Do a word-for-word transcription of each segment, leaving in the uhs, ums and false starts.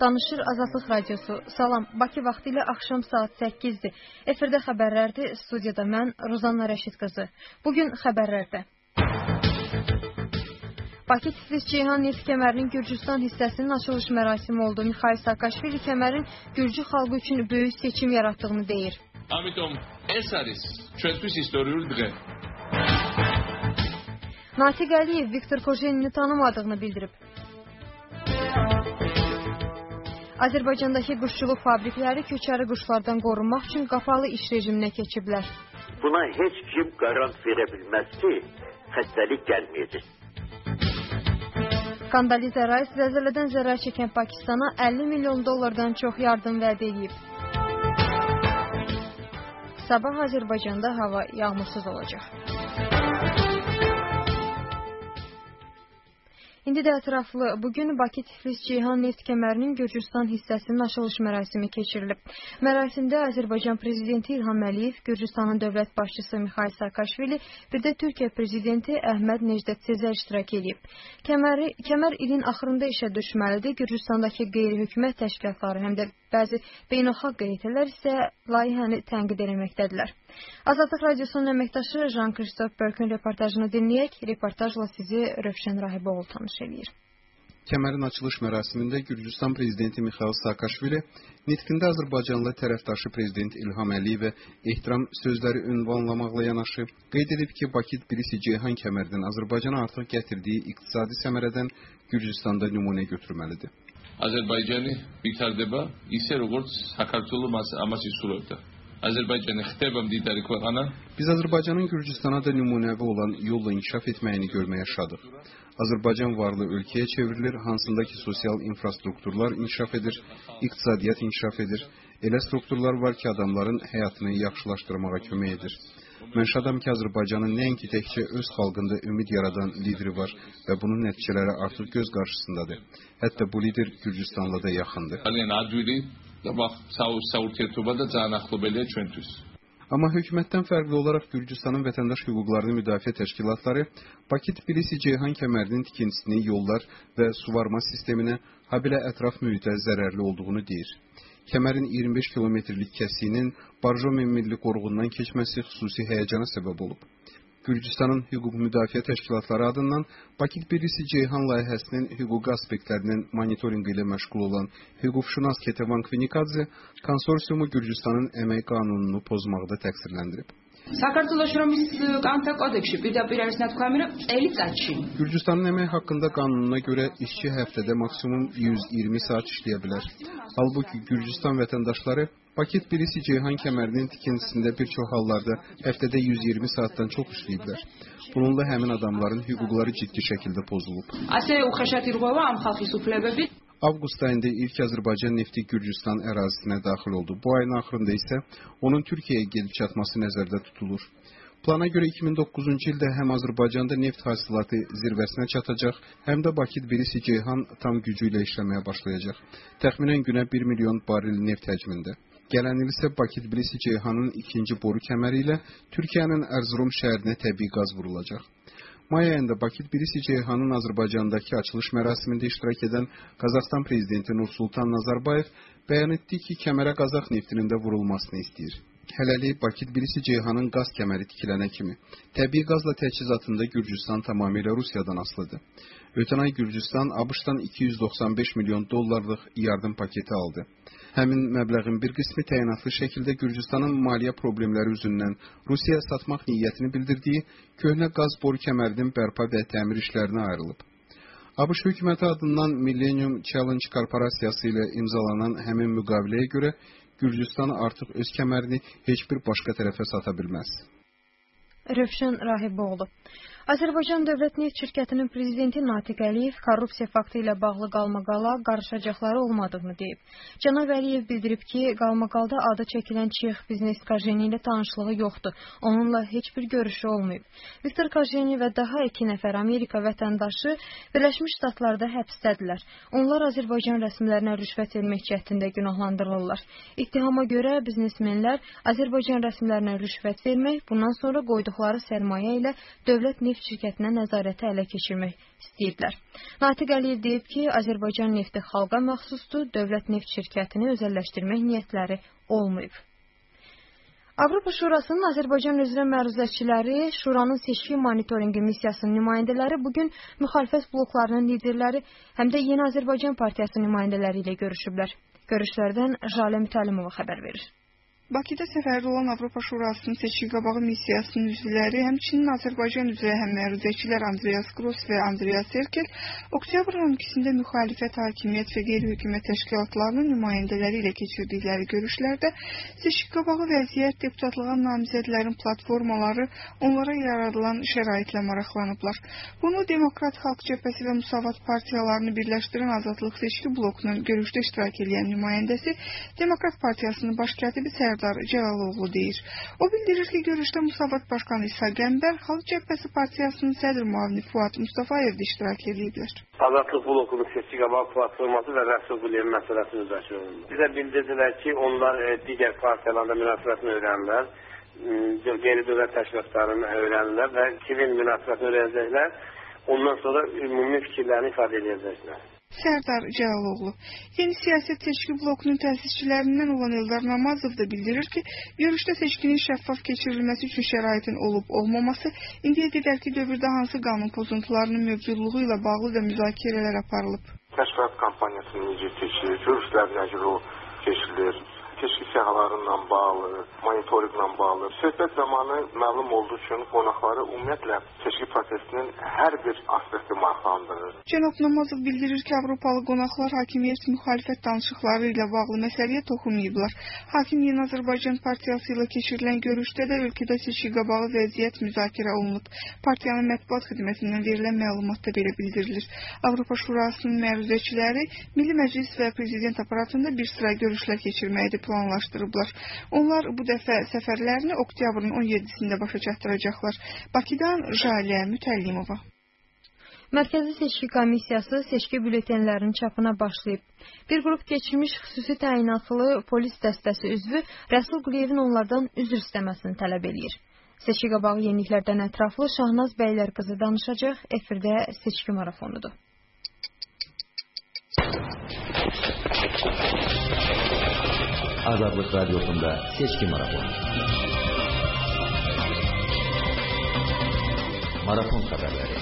Danışır Azadlıq Radiosu. Salam, Bakı vaxtı ilə axşam saat səkkizdir. Efirdə xəbərlərdir, studiyada mən, Rozanna Rəşid qızı. Bugün xəbərlərdə. Bakı Tiflis-Ceyhan neft kəmərinin Gürcüstan hissəsinin açılış mərasimi oldu. Mikhail Saakashvili kəmərin Gürcü xalqı üçün böyük seçim yarattığını deyir. Amitom, ეს არის ჩვენთვის ისტორიული დღე. Natiq Əliyev Viktor Kojenini tanımadığını bildirib. Azərbaycandakı quşçuluq fabrikləri köçəri quşlardan qorunmaq üçün qapalı iş rejiminə keçiblər. Buna heç kim qarant verə bilməz ki, xəstəlik gəlməyəcək. Kandaliza Rice zəlzələdən zərər çəkən Pakistana əlli milyon dollardan çox yardım vəd edib. Sabah Azərbaycanda hava yağmursuz olacaq. İndi də ətraflı, bugün Bakı Tiflis-Ceyhan neft kəmərinin Gürcüstan hissəsinin açılış mərasimi keçirilib. Mərasimdə Azərbaycan Prezidenti İlham Əliyev, Gürcüstanın dövlət başçısı Mikhail Saakashvili, bir də Türkiyə Prezidenti Əhməd Necdet Sezer iştirak edib. Kəməri, kəmər ilin axırında işə düşməlidir. Gürcüstandakı qeyri-hökumət təşkilatları həm də bəzi beynəlxalq qeydiyyətlər isə layihəni tənqid etməkdədirlər. Azadlıq Radiosunun əməkdaşı Jean-Christophe Berkün reportajını dinləyək. Reportajla sizi Rövşən Rahiboğlu tanış edir. Kəmərin açılış mərasimində Gürcüstan Prezidenti Mikhail Saakashvili nitqində Azərbaycanlı tərəfdaşı Prezident İlham Əliyevə ehtiram sözləri ünvanlamaqla yanaşı qeyd edib ki, Bakı Tbilisi-Ceyhan kəmərinin Azərbaycana artıq gətirdiyi iqtisadi səmərədən Gürcüstanda nümunə götürməlidir. Azərbaycanı bitarდება isə როგორც საქართველოს ამას ისურვებდა. Azərbaycanı xitəbə mdidari ქვეყანა. Biz Azərbaycanın Gürcüstana da nümunəvi olan yolla inkişaf etməyini görməyə şadıq. Azərbaycan varlı ölkəyə çevrilir, hansındakı sosial infrastrukturlar inkişaf edir, iqtisadiyyat inkişaf edir. Elə strukturlar var ki, adamların həyatını yaxşılaşdırmağa kömək edir. Mən şadam ki, Azərbaycanın nəinki təkcə öz xalqında ümid yaradan lideri var və bunun nəticələri artıq göz qarşısındadır. Hətta bu lider Gürcüstanla da yaxındır. Amma hökumətdən fərqli olaraq Gürcüstanın vətəndaş hüquqlarını müdafiə təşkilatları Bakı Tbilisi-Ceyhan kəmərinin tikintisini yollar və suvarma sisteminə, habelə ətraf mühitə zərərli olduğunu deyir. Kəmərin iyirmi beş kilometrlik kəsiyinin Barjomen Milli Qoruğundan keçməsi xüsusi həyəcana səbəb olub. Gürcüstanın hüquq müdafiə təşkilatları adından Bakı Tbilisi-Ceyhan layihəsinin hüquqi aspektlərinin monitorinqi ilə məşğul olan hüquqşünas Ketevan Kvinikadze konsorsiumu Gürcüstanın əmək qanununu pozmaqda təqsirləndirib. Gürcüstanın əmək haqqında qanununa görə işçi həftədə maksimum yüz iyirmi saat işləyə bilər. Halbuki Gürcüstan vətəndaşları Bakı Tbilisi-Ceyhan kəmərinin tikintisində bir çox hallarda həftədə yüz iyirmi saatdan çox işləyiblər. Bununla həmin adamların hüquqları ciddi şəkildə pozulub. Avqust ayında ilk Azərbaycan nefti Gürcüstan ərazisinə daxil oldu. Bu ayın axırında isə onun Türkiyəyə gedib çatması nəzərdə tutulur. Plana görə iki min doqquzuncu ildə həm Azərbaycanda neft hasilatı zirvəsinə çatacaq, həm də Bakı Tbilisi-Ceyhan tam gücü ilə işləməyə başlayacaq. Təxminən günə bir milyon barel neft həcmində. Gələn il isə Bakı Tbilisi-Ceyhanın ikinci boru kəməri ilə Türkiyənin Erzurum şəhərinə təbii qaz vurulacaq. May ayında Bakı Tbilisi-Ceyhanın Azərbaycandakı açılış mərasimində iştirak edən Qazaxstan Prezidenti Nursultan Nazarbayev bəyan etdi ki, kəmərə Qazax neftinin də vurulmasını istəyir. Hələlik Bakı Tbilisi-Ceyhanın qaz kəməri tikilənə kimi təbii qazla təchizatında Gürcüstan tamamilə Rusiyadan asılıdır. Ötən ay Gürcüstan ABŞ-dan iki yüz doxsan beş milyon dollarlıq yardım paketi aldı. Həmin məbləğin bir qismi təyinatlı şəkildə Gürcüstanın maliyyə problemləri üzündən Rusiyaya satmaq niyyətini bildirdiyi köhnə qaz boru kəmərinin bərpa və təmir işlərinə ayrılıb. ABŞ hökuməti adından Millennium Challenge korporasiyası ilə imzalanan həmin müqaviləyə görə Gürcüstan artıq öz kəmərini heç bir başqa tərəfə sata bilməz. Rövşən Rahiboğlu. Azərbaycan Dövlət Neft Şirkətinin prezidenti Natiq Əliyev korrupsiya faktı ilə bağlı qalmaqala qarışacaqları olmadığını deyib. Cənab Əliyev bildirib ki, qalmaqalda adı çəkilən Çex biznes Kajeni ilə tanışlığı yoxdur. Onunla heç bir görüşü olmayıb. Viktor Kajeni və daha iki nəfər Amerika vətəndaşı Birləşmiş Ştatlarda həbsdədirlər. Onlar Azərbaycan rəsmilərinə rüşvət vermək cəhdində günahlandırılırlar. İttihama görə biznesmenlər Azərbaycan rəsmilərinə rüşvət vermək, bundan sonra qoyduqları sərmayə ilə dövlət neft neft şirkətinə nəzarəti ələ keçirmək istəyiblər. Natiq Əliyev deyib ki, Azərbaycan nefti xalqa məxsusdur, dövlət neft şirkətini özəlləşdirmək niyyətləri olmayıb. Avropa Şurasının Azərbaycan üzrə məruzəçiləri, Şuranın seçki monitorinqi missiyasının nümayəndələri bugün müxalifət bloklarının liderləri, həm də Yeni Azərbaycan Partiyası nümayəndələri ilə görüşüblər. Görüşlərdən Jalə Mütəllimova xəbər verir. Bakıda səfərdə olan Avropa Şurasının seçki qabağı missiyasının üzvləri, həmçinin Azərbaycan üzrə həm məruzəçilər Andreas Gross və Andreas Erkel, oktyabrın on ikisində müxalifət, hakimiyyət və qeyri-hökumət təşkilatlarının nümayəndələri ilə keçirdikləri görüşlərdə seçki qabağı vəziyyət, deputatlığa namizədlərin platformaları, onlara yaradılan şəraitlə maraqlanıblar. Bunu Demokrat Xalq Cəbhəsi və Müsavat partiyalarını birləşdirən Azadlıq seçki blokunun görüşdə iştirak edən nümayəndəsi Demokrat Partiyasının baş katibi Sərdar Cəlaloğlu deyir. O bildirir ki, görüşdə Müsavat Başkanı İsa Qəmbər, Xalq Cəbhəsi Partiyasının sədr müavini Fuad Mustafayev də iştirak ediblər. Azadlıq blokunun seçki qabağı platforması və Rəsul Quliyev məsələsi müzakirə olundu. Bizə bildirdilər ki, onlar e, digər partiyalarla münasibətini öyrənirlər, qeyri-dövlət təşkilatlarını öyrənirlər və kimin münasibətini öyrənəcəklər, ondan sonra ümumi fikirlərini ifadə edəcəklər. Sərdar Cəlaloğlu. Yeni siyasət seçki blokunun təsisçilərindən olan Eldar Namazov da bildirir ki, görüşdə seçkinin şəffaf keçirilməsi üçün şəraitin olub-olmaması, indiyə qədərki dövrdə hansı qanun pozuntularının mövcudluğu ilə bağlı da müzakirələr aparılıb. Kəşfiyyat kampaniyasını necə keçirir, görüşlər necə keçirilir, seçki səhalarıyla bağlı, monitorinqlə bağlı. Söhbət zamanı məlum olduğu üçün qonaqları ümumiyyətlə seçki prosesinin hər bir aspekti maraqlandırır. Cənab Namazov bildirir ki, Avropalı qonaqlar hakimiyyət müxalifət danışıqları ilə bağlı məsələyə toxunmayıblar. Hakim Yeni Azərbaycan Partiyası ilə keçirilən görüşdə də ölkədə seçki qabağı vəziyyət müzakirə olunub. Partiyanın mətbuat xidmətindən verilən məlumatda belə bildirilir. Avropa Şurasının məruzəçiləri Milli Məclis və Prezident aparatında bir sıra görüşlər keçirməyi planlaşdırıblar. Onlar bu dəfə səfərlərini oktyabrın on yeddisində başa çatdıracaqlar. Bakıdan Jalə Mütəllimova. Mərkəzi Seçki Komissiyası seçki bülletenlərinin çapına başlayıb. Bir qrup keçirmiş xüsusi təyinatlı polis dəstəsi üzvü Rəsul Quliyevin onlardan üzr istəməsini tələb eləyir. Seçki qabağı yeniliklərdən ətraflı Şahnaz Bəylər qızı danışacaq. Efirdə seçki marafonudur. Azadlıq Radyosunda seçki marafonu. Marafon xəbərləri.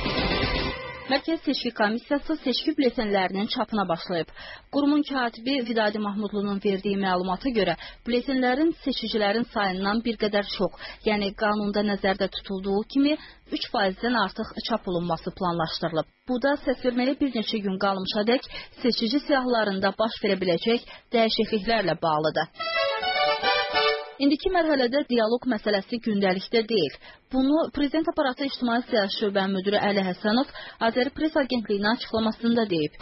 Mərkəzi Seçki Komissiyası seçki bülletenlərinin çapına başlayıb. Qurumun katibi Vidadi Mahmudlunun verdiyi məlumata görə bülletenlərin seçicilərin sayından bir qədər çox, yəni qanunda nəzərdə tutulduğu kimi üç faizdən artıq çap olunması planlaşdırılıb. Bu da səsverməyə bir neçə gün qalmışadək seçici siyahılarında baş verə biləcək dəyişikliklərlə bağlıdır. İndiki mərhələdə dialoq məsələsi gündəlikdə deyil. Bunu Prezident Aparatı İctimai Siyasi Şöbənin müdiri Əli Həsənov Azəri Press Agentliyinin açıqlamasında deyib.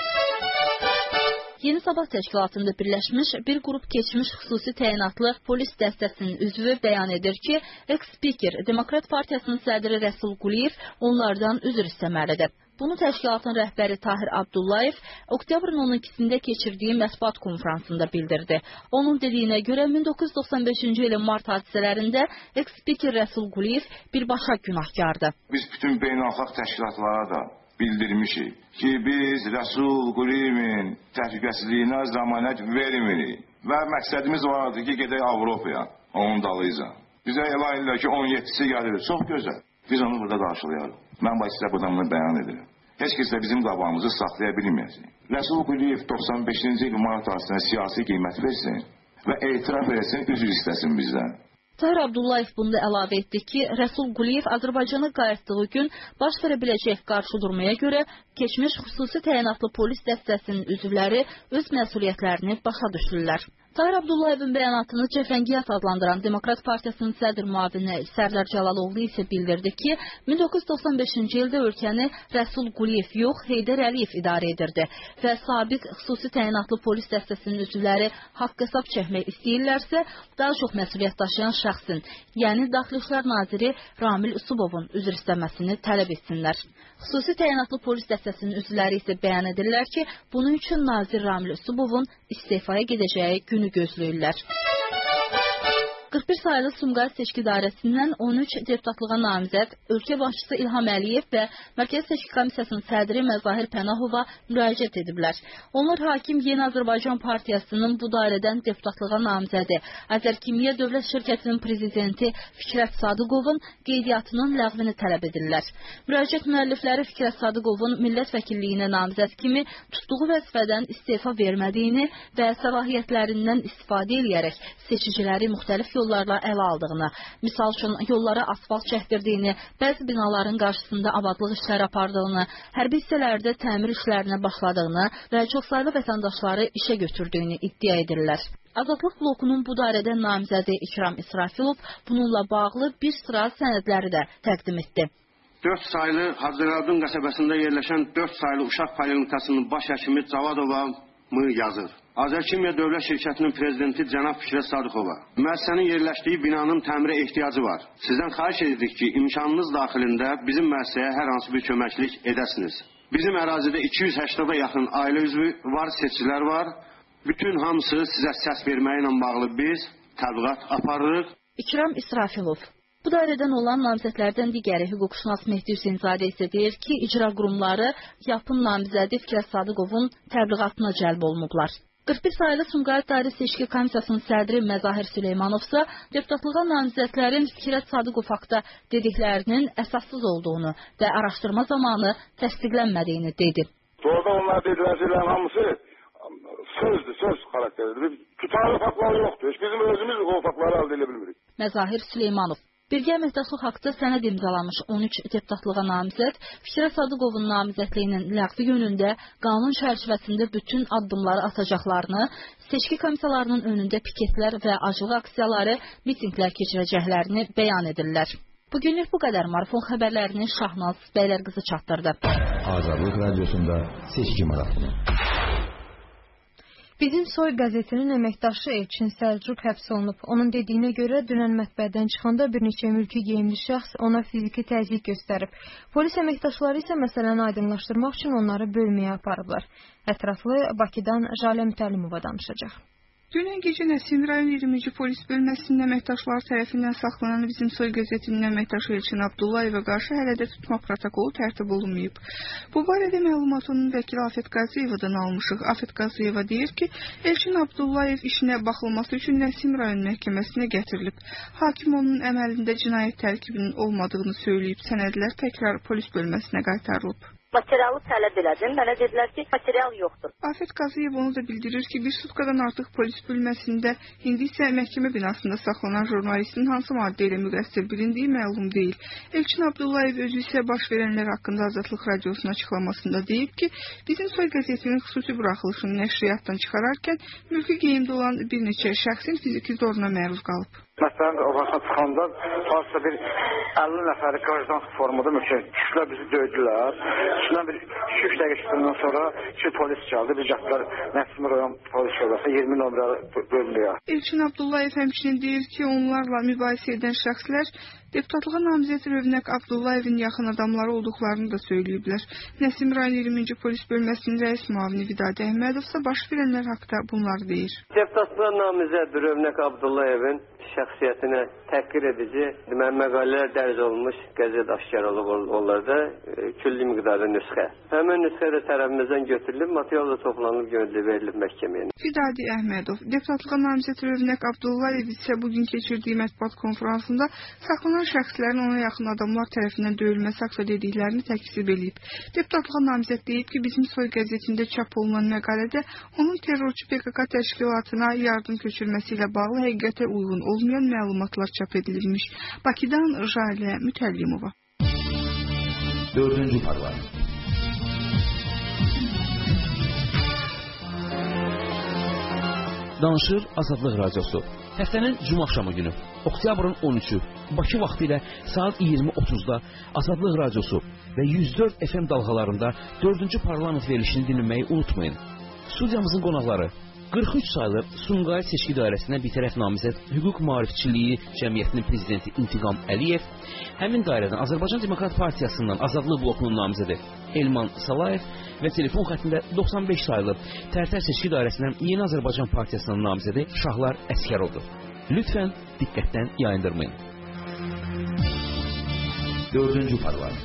Yeni Sabah təşkilatında birləşmiş bir qrup keçmiş xüsusi təyinatlı polis dəstəsinin üzvü bəyan edir ki, eks-spiker Demokrat Partiyasının sədri Rəsul Quliyev onlardan üzr istəməlidir. Bunu təşkilatın rəhbəri Tahir Abdullayev oktyabrın on ikisində keçirdiyi mətbuat konfransında bildirdi. Onun dediyinə görə min doqquz yüz doxsan beşinci ilin mart hadisələrində eks-spiker Rəsul Quliyev birbaşa günahkardır. Biz bütün beynəlxalq təşkilatlara da bildirmişik ki, biz Rəsul Quliyevin təhlükəsizliyinə zəmanət vermirik və məqsədimiz vardı ki, gedək Avropaya, onun dalıyca. Bizə elan edirlər ki, on yeddisi gəlir, çox gözəl. Biz onu burada qarşılayarıq. Mən bax sizə buradan bunu bəyan edirəm. Heç kəs də bizim qabağımızı saxlaya bilməyəcək. Rəsul Quliyev doxsan beşinci il mart hadisəsinə siyasi qiymət versin və etiraf etsin, üzr istəsin bizdən. Tahir Abdullayev bunda əlavə etdi ki, Rəsul Quliyev Azərbaycana qayıtdığı gün baş verə biləcək qarşı durmaya görə keçmiş xüsusi təyinatlı polis dəstəsinin üzvləri öz məsuliyyətlərini başa düşürlər. Tahir Abdullayevin bəyanatını cəfəngiyyat adlandıran Demokrat Partiyasının sədr müavini Sərdar Cəlaloğlu isə bildirdi ki, min doqquz yüz doxsan beşinci ildə ölkəni Rəsul Quliyev yox, Heydər Əliyev idarə edirdi və sabiq xüsusi təyinatlı polis dəstəsinin üzvləri haqq hesab çəkmək istəyirlərsə, daha çox məsuliyyət daşıyan şəxsin, yəni Daxili İşlər Naziri Ramil Usubovun üzr istəməsini tələb etsinlər. Xüsusi təyinatlı polis dəstəsinin üzvləri isə bəyan edirlər ki, bunun üçün Nazir Ramil Usubovun istefaya gedəcəyi günü gözləyirlər. qırx bir sayılı Sumqayıt seçki dairəsindən on üç deputatlığa namizəd ölkə başçısı İlham Əliyev və Mərkəzi Seçki Komissiyasının sədri Məzahir Pənahova müraciət ediblər. Onlar Hakim Yeni Azərbaycan Partiyasının bu dairədən deputatlığa namizədi Azərkimya Dövlət Şirkətinin prezidenti Fikrət Sadıqovun qeydiyyatının ləğvini tələb edirlər. Müraciət müəllifləri Fikrət Sadıqovun millət vəkilliyinə namizəd kimi tutduğu vəzifədən istefa vermədiyini və səlahiyyətlərindən istifadə edərək seçiciləri müxtəlif yollarla ələ aldığını, misal üçün yollara asfalt çəkdirdiyini, bəzi binaların qarşısında abadlıq işləri apardığını, hərbi hissələrdə təmir işlərinə başladığını və çoxsaylı vətəndaşları işə götürdüyünü iddia edirlər. Azadlıq blokunun bu dairədən namizədi İkram İsrafilov bununla bağlı bir sıra sənədləri də təqdim etdi. dörd saylı Hacıqabun qəsəbəsində yerləşən dörd saylı uşaq poliklinikasının baş həkimi Cavadova mı yazır. Azərkimya Dövlət Şirkətinin prezidenti cənab Fikrət Sadıqova, müəssisənin yerləşdiyi binanın təmirə ehtiyacı var. Sizdən xahiş edirik ki, imkanınız daxilində bizim müəssisəyə hər hansı bir köməklik edəsiniz. Bizim ərazidə iki yüz səksəna yaxın ailə üzvü var, seçicilər var. Bütün hamısı sizə səs verməyi ilə bağlı biz təbliğat aparırıq. İkram İsrafilov. Bu dairədən olan namizədlərdən digəri hüquqşünas Mehdi Hüseynzadə isə deyir ki, icra qurumları yapın namizədi Fikrət Sadıqovun təbliğatına cəlb olunublar. qırx bir sayılı Sumqayıt Dairə Seçki Komissiyasının sədri Məzahir Süleymanov isə deputatlığa namizədlərin Fikrət Sadıqov haqda dediklərinin əsassız olduğunu və araşdırma zamanı təsdiqlənmədiyini dedi. Orada onlar dedilər hamısı sözdür, söz xarakteridir. Tutarlı faktlar yoxdur. Heç bizim özümüz o faktları əldə edə bilmirik. Məzahir Süleymanov. Birgə əməkdaşlıq haqda sənəd imzalamış on üç deputatlığa namizəd Fikrət Sadıqovun namizədliyinin ləğvi yönündə qanun çərçivəsində bütün addımları atacaqlarını, seçki komissiyalarının önündə piketlər və acılıq aksiyaları, mitinqlər keçirəcəklərini bəyan edirlər. Bugünlük bu qədər. Marafon xəbərlərini Şahnaz Bəylərqızı çatdırdı. Azadlıq Radiosunda seçki marafonu. Bizim Soy qəzetinin əməkdaşı Elçin Səlcuq həbs olunub. Onun dediyinə görə dünən mətbəədən çıxanda bir neçə mülki geyimli şəxs ona fiziki təzyiq göstərib. Polis əməkdaşları isə məsələni aydınlaşdırmaq üçün onları bölməyə aparıblar. Ətraflı Bakıdan Jalə Mütəllimova danışacaq. Dünən gecə Nəsim rayon iyirminci polis bölməsinin əməkdaşları tərəfindən saxlanan Bizim Soy qəzetinin əməkdaşı Elçin Abdullayeva qarşı hələ də tutma protokolu tərtib olunmayıb. Bu barədə məlumat onun vəkili Afət Qaziyevadan almışıq. Afət Qaziyeva deyir ki, Elçin Abdullayev işinə baxılması üçün Nəsim rayon məhkəməsinə gətirilib. Hakim onun əməlində cinayət tərkibinin olmadığını söyləyib, sənədlər təkrar polis bölməsinə qaytarılıb. Materialı tələb elədim. Mənə dedilər ki, material yoxdur. Afət Qaziyev onu da bildirir ki, bir sutkadan artıq polis bölməsində, indi isə məhkəmə binasında saxlanan jurnalistin hansı maddə ilə müqəssir bilindiyi məlum deyil. Elçin Abdullayev özü isə baş verənlər haqqında Azadlıq Radiosunun açıqlamasında deyib ki, Bizim Soy qəzetinin xüsusi buraxılışını nəşriyyatdan çıxararkən mülki geyimdə olan bir neçə şəxsin fiziki zoruna məruz qalıb. Məsələn, orasına çıxanda hansısa bir əlli nəfəri qajdan formada mülki kişilər bizi döydülər. İçindən bir iki üç dəqiqə çıxdıqdan sonra iki polis gəldi. Biz gəldilər Nəsim rayon polis şöbəsi iyirmi nömrəli bölməyə. Elçin Abdullayev həmçinin deyir ki, onlarla mübahisə edən şəxslər deputatlığa namizəd Rövnəq Abdullayevin yaxın adamları olduqlarını da söyləyiblər. Nəsim rayon iyirminci polis bölməsinin rəis müavini Vidadi Əhmədov isə baş verənlər haqda bunları deyir. Deputatlığa namizəd Rövnəq Abdullayevin şəxsiyyətinə təhqir edici məqalələr dərc olunmuş qəzet aşkar olub onlarda külli miqdarda nüsxə. Həmin nüsxə də tərəfimizdən götürülüb, material da toplanıb göndərilib verilib məhkəməyə. Vidadi Əhmədov, deputatlığa namizəd Rövnəq Abdullayev isə bugün keçirdiyi mətbuat konfransında saxlanan şəxslərin ona yaxın adamlar tərəfindən döyülməsi haqda dediklərini təkzib edib. Deputatlığa namizəd deyib ki, Bizim Soy qəzetində çap olunan məqalədə onun terrorçu P K K təşkilatına yardım köçürməsi ilə bağlı həqiqətə uyğun olmayan məlumatlar çap edilmiş. Bakıdan Jalə Mütəllimova. Dördüncü parlament. Danışır Azadlıq Radiosu. Həftənin cuma axşamı günü, oktyabrın on üçü, Bakı vaxtı ilə saat iyirmi otuzda Azadlıq Radiosu və yüz dörd F M dalğalarında dördüncü parlament verilişini dinləməyi unutmayın. Studiyamızın qonaqları qırx üç saylı Sumqayıt seçki dairəsinə bitərəf namizəd Hüquq Maarifçiliyi Cəmiyyətinin prezidenti İntiqam Əliyev, həmin dairədən Azərbaycan Demokrat Partiyasından Azadlıq blokunun namizədi Elman Salayev və telefon xəttində doxsan beş saylı Tərtər seçki dairəsindən Yeni Azərbaycan Partiyasının namizədi Şahlar Əskərovdur. Lütfen diqqətdən yayındırmayın. Dördüncü parlament.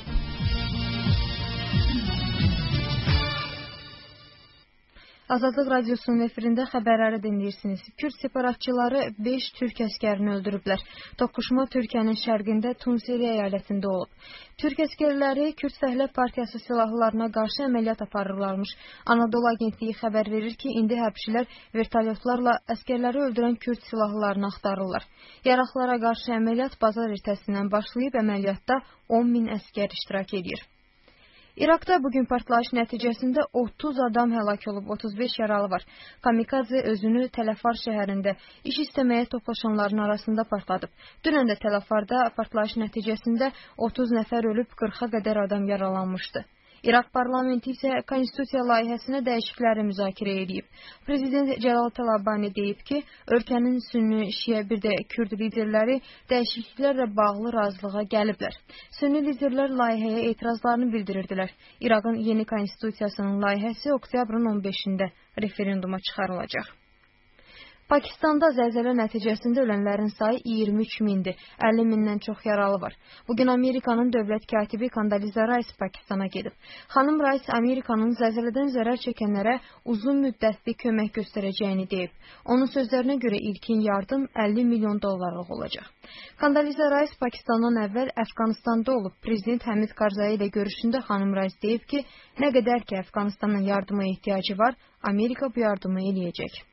Azadlıq Radiosunun efirində xəbərləri dinləyirsiniz. Kürd separatçıları beş türk əskərini öldürüblər. Toqquşma Türkiyənin şərqində Tunseli əyalətində olub. Türk əskərləri Kürd Fəhlə Partiyası silahlılarına qarşı əməliyyat aparırlarmış. Anadolu Agentliyi xəbər verir ki, indi hərbçilər vertolyotlarla əskərləri öldürən Kürd silahlılarını axtarırlar. Yaraqlara qarşı əməliyyat bazar ertəsindən başlayıb, əməliyyatda on min əskər iştirak edir. İraqda bugün partlayış nəticəsində otuz adam həlak olub, otuz beş yaralı var. Kamikadze özünü Tələfar şəhərində iş istəməyə toplaşanların arasında partladıb. Dünən də Tələfarda partlayış nəticəsində otuz nəfər ölüb, qırxa qədər adam yaralanmışdı. İraq parlamenti isə konstitusiya layihəsinə dəyişiklikləri müzakirə edib. Prezident Cəlal Təlabani deyib ki, ölkənin sünni, şiə, bir də Kürd liderləri dəyişikliklərlə bağlı razılığa gəliblər. Sünni liderlər layihəyə etirazlarını bildirirdilər. İraqın yeni konstitusiyasının layihəsi oktyabrın on beşində referenduma çıxarılacaq. Pakistanda zəlzələ nəticəsində ölənlərin sayı iyirmi üç mindir, əlli mindən çox yaralı var. Bugün Amerikanın dövlət katibi Kandaliza Rice Pakistana gedib. Xanım Rice Amerikanın zəlzələdən zərər çəkənlərə uzun müddətli kömək göstərəcəyini deyib. Onun sözlərinə görə ilkin yardım əlli milyon dollarlıq olacaq. Kandaliza Rice Pakistandan əvvəl Əfqanistanda olub. Prezident Həmid Karzai ilə görüşündə xanım Rice deyib ki, nə qədər ki Əfqanistanın yardıma ehtiyacı var, Amerika bu yardımı eləyəcək.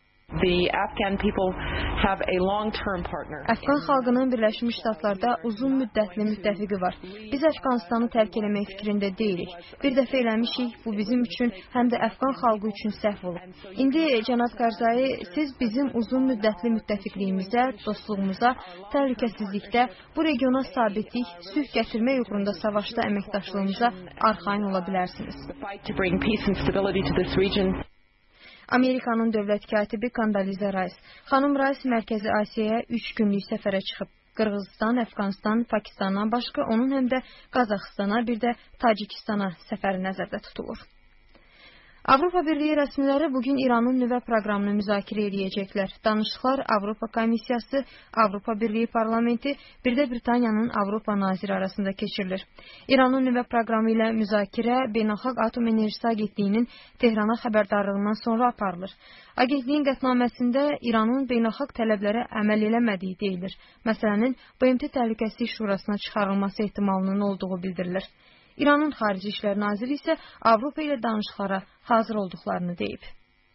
Əfqan xalqının Birləşmiş Ştatlarda uzun müddətli müttəfiqi var. Biz Əfqanistanı tərk eləmək fikrində deyilik. Bir dəfə eləmişik, bu bizim üçün, həm də Əfqan xalqı üçün səhv olub. İndi cənab Karzai, siz bizim uzun müddətli müttəfiqliyimizə, dostluğumuza, təhlükəsizlikdə, bu regiona sabitlik, sülh gətirmək uğrunda savaşda əməkdaşlığımıza arxayın ola bilərsiniz. Amerikanın dövlət katibi Kandaliza Rice. Xanım Rice Mərkəzi Asiyaya üç günlük səfərə çıxıb. Qırğızistan, Əfqanistan, Pakistandan başqa onun həm də Qazaxıstana, bir də Tacikistana səfəri nəzərdə tutulur. Avropa Birliyi rəsmiləri bugün İranın nüvə proqramını müzakirə edəcəklər. Danışıqlar Avropa Komissiyası, Avropa Birliyi Parlamenti, bir də Britaniyanın Avropa naziri arasında keçirilir. İranın nüvə proqramı ilə müzakirə Beynəlxalq Atom Enerjisi Agentliyinin Tehrana xəbərdarlığından sonra aparılır. Agentliyin qətnaməsində İranın beynəlxalq tələblərə əməl eləmədiyi deyilir. Məsələnin B M T Təhlükəsizlik Şurasına çıxarılması ehtimalının olduğu bildirilir. İranın Xarici İşlər Naziri isə Avropa ilə danışıqlara hazır olduqlarını deyib.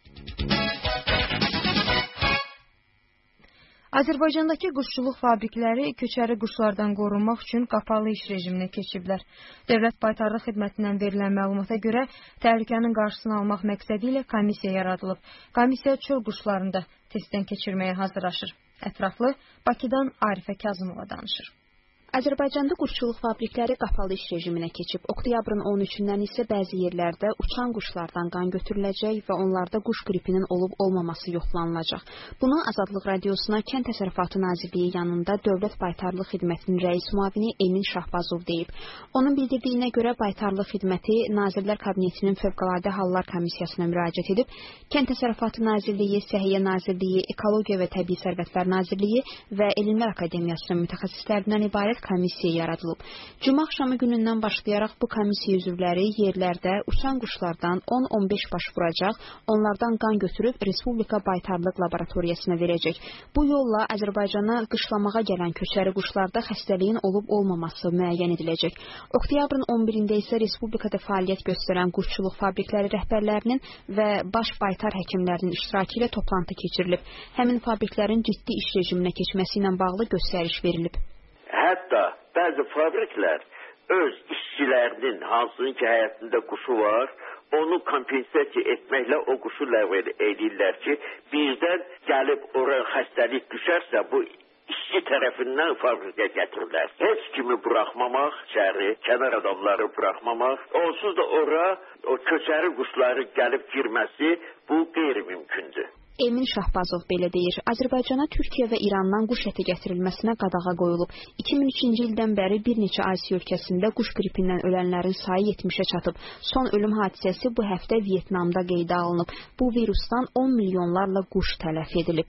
Azərbaycandakı quşçuluq fabrikləri köçəri quşlardan qorunmaq üçün qapalı iş rejiminə keçiblər. Dövlət Baytarlıq Xidmətindən verilən məlumata görə təhlükənin qarşısını almaq məqsədi ilə komissiya yaradılıb. Komissiya çöl quşlarını da testdən keçirməyə hazırlaşır. Ətraflı Bakıdan Arifə Kazımova danışır. Azərbaycanda quşçuluq fabrikləri qapalı iş rejiminə keçib. Oktyabrın on üçündən isə bəzi yerlərdə uçan quşlardan qan götürüləcək və onlarda quş qripinin olub-olmaması yoxlanılacaq. Bunu Azadlıq Radiosuna Kənd Təsərrüfatı Nazirliyi yanında Dövlət Baytarlıq Xidmətinin rəis müavini Emin Şahbazov deyib. Onun bildirdiyinə görə Baytarlıq Xidməti Nazirlər Kabinetinin Fövqəladə Hallar Komissiyasına müraciət edib, Kənd Təsərrüfatı Nazirliyi, Səhiyyə Nazirliyi, Ekologiya və Təbii Sərvətlər Nazirliyi və Elmlər Akademiyasının mütəxəssislərindən ibarət komissiya yaradılıb. Cümə axşamı günündən başlayaraq bu komissiya üzvləri yerlərdə uçan quşlardan on on beş baş vuracaq, onlardan qan götürüb Respublika Baytarlıq Laboratoriyasına verəcək. Bu yolla Azərbaycana qışlamağa gələn köçəri quşlarda xəstəliyin olub-olmaması müəyyən ediləcək. Oktyabrın on birində isə Respublikada fəaliyyət göstərən quşçuluq fabrikləri rəhbərlərinin və baş baytar həkimlərinin iştirakı ilə toplantı keçirilib. Həmin fabriklərin ciddi iş rejiminə keçməsi ilə bağlı göstəriş verilib. Hətta bəzi fabriklər öz işçilərinin hansının ki həyatında quşu var, onu kompensasiya etməklə o quşu ləğv edirlər ki, bizdən gəlib oraya xəstəlik düşərsə, bu işçi tərəfindən fabrikə gətirirlər. Heç kimi buraxmamaq, içəri, kənar adamları buraxmamaq, onsuz da ora o köçəri quşları gəlib girməsi bu qeyri-mümkündür. Emin Şahbazov belə deyir. Azərbaycana Türkiyə və İrandan quş əti gətirilməsinə qadağa qoyulub. iki min üçüncü ildən bəri bir neçə Asiya ölkəsində quş qripindən ölənlərin sayı yetmişə çatıb. Son ölüm hadisəsi bu həftə Vyetnamda qeydə alınıb. Bu virusdan on milyonlarla quş tələf edilib.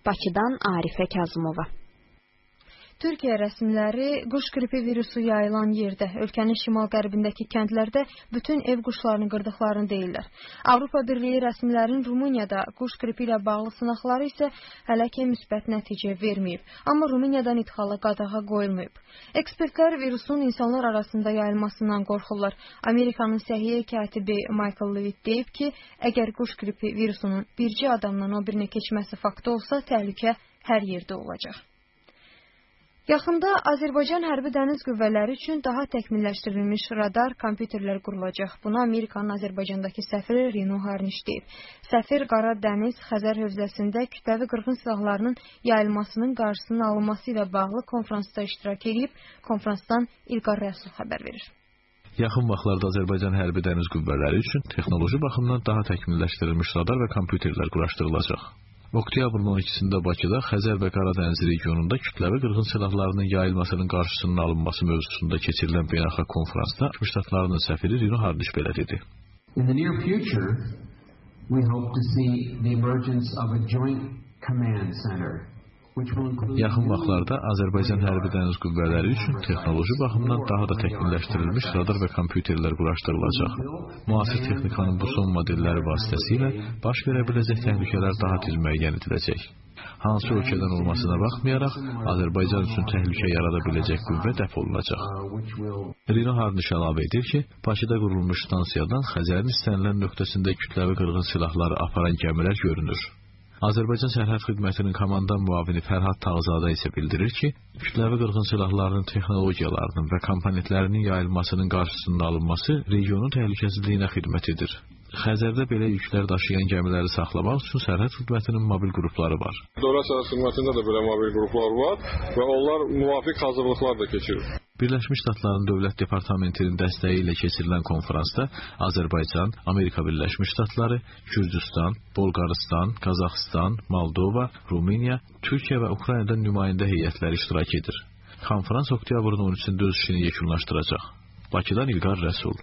Bakıdan Arifə Kazımova. Türkiyə rəsmiləri quş qripi virusu yayılan yerdə, ölkənin şimal-qərbindəki kəndlərdə bütün ev quşlarını qırdıqlarını deyirlər. Avropa Birliyi rəsmilərin Rumuniyada quş qripi ilə bağlı sınaqları isə hələ ki müsbət nəticə verməyib. Amma Rumuniyadan idxala qadağa qoyulmayıb. Ekspertlər virusun insanlar arasında yayılmasından qorxurlar. Amerikanın səhiyyə katibi Michael Levitt deyib ki, əgər quş qripi virusunun bircə adamdan o birinə keçməsi faktı olsa, təhlükə hər yerdə olacaq. Yaxında Azərbaycan hərbi dəniz qüvvələri üçün daha təkmilləşdirilmiş radar kompüterlər qurulacaq. Bunu Amerikanın Azərbaycandakı səfiri Rino Harniş deyib. Səfir Qara Dəniz Xəzər hövzəsində kütləvi qırğın silahlarının yayılmasının qarşısının alınması ilə bağlı konfransda iştirak edib. Konfransdan İlqar Rəsul xəbər verir. Yaxın vaxtlarda Azərbaycan hərbi dəniz qüvvələri üçün texnoloji baxımdan daha təkmilləşdirilmiş radar və kompüterlər quraşdırılacaq. Oktyabrın on ikisində Bakıda Xəzər və Qaradəniz regionunda kütləvi qırğın silahlarının yayılmasının qarşısının alınması mövzusunda keçirilən beynəlxalq konfransda Birləşmiş Ştatlarının səfiri Rino Harniş belə dedi. In the near future, we hope to see the emergence of a joint command center. Yaxın vaxtlarda Azərbaycan hərbi dəniz qüvvələri üçün texnoloji baxımdan daha da təkmilləşdirilmiş radar və kompüterlər quraşdırılacaq. Müasir texnikanın bu son modelləri vasitəsilə baş verə biləcək təhlükələr daha tez müəyyən ediləcək. Hansı ölkədən olmasına baxmayaraq, Azərbaycan üçün təhlükə yarada biləcək qüvvə dəf olunacaq. Rino Harniş əlavə edir ki, Bakıda qurulmuş stansiyadan Xəzərin istənilən nöqtəsində kütləvi qırğın silahları aparan gəmilər görünür. Azərbaycan Sərhəd Xidmətinin komandan müavini Fərhad Tağzadə isə bildirir ki, kütləvi qırğın silahlarının texnologiyalarının və komponentlərinin yayılmasının qarşısının alınması regionun təhlükəsizliyinə xidmət edir. Xəzərdə belə yüklər daşıyan gəmiləri saxlamaq üçün Sərhəd Xidmətinin mobil qrupları var. Dövlət Sərhəd Xidmətində də belə mobil qruplar var və onlar müvafiq hazırlıqlar da keçirir. Birləşmiş Ştatların Dövlət Departamentinin dəstəyi ilə keçirilən konfransda Azərbaycan, Amerika Birləşmiş Ştatları, Gürcüstan, Bolqarıstan, Qazaxıstan, Moldova, Rumıniya, Türkiyə və Ukraynadan nümayəndə heyətləri iştirak edir. Konfrans oktyabrın on üçündə öz işini yekunlaşdıracaq. Bakıdan İlqar Rəsul.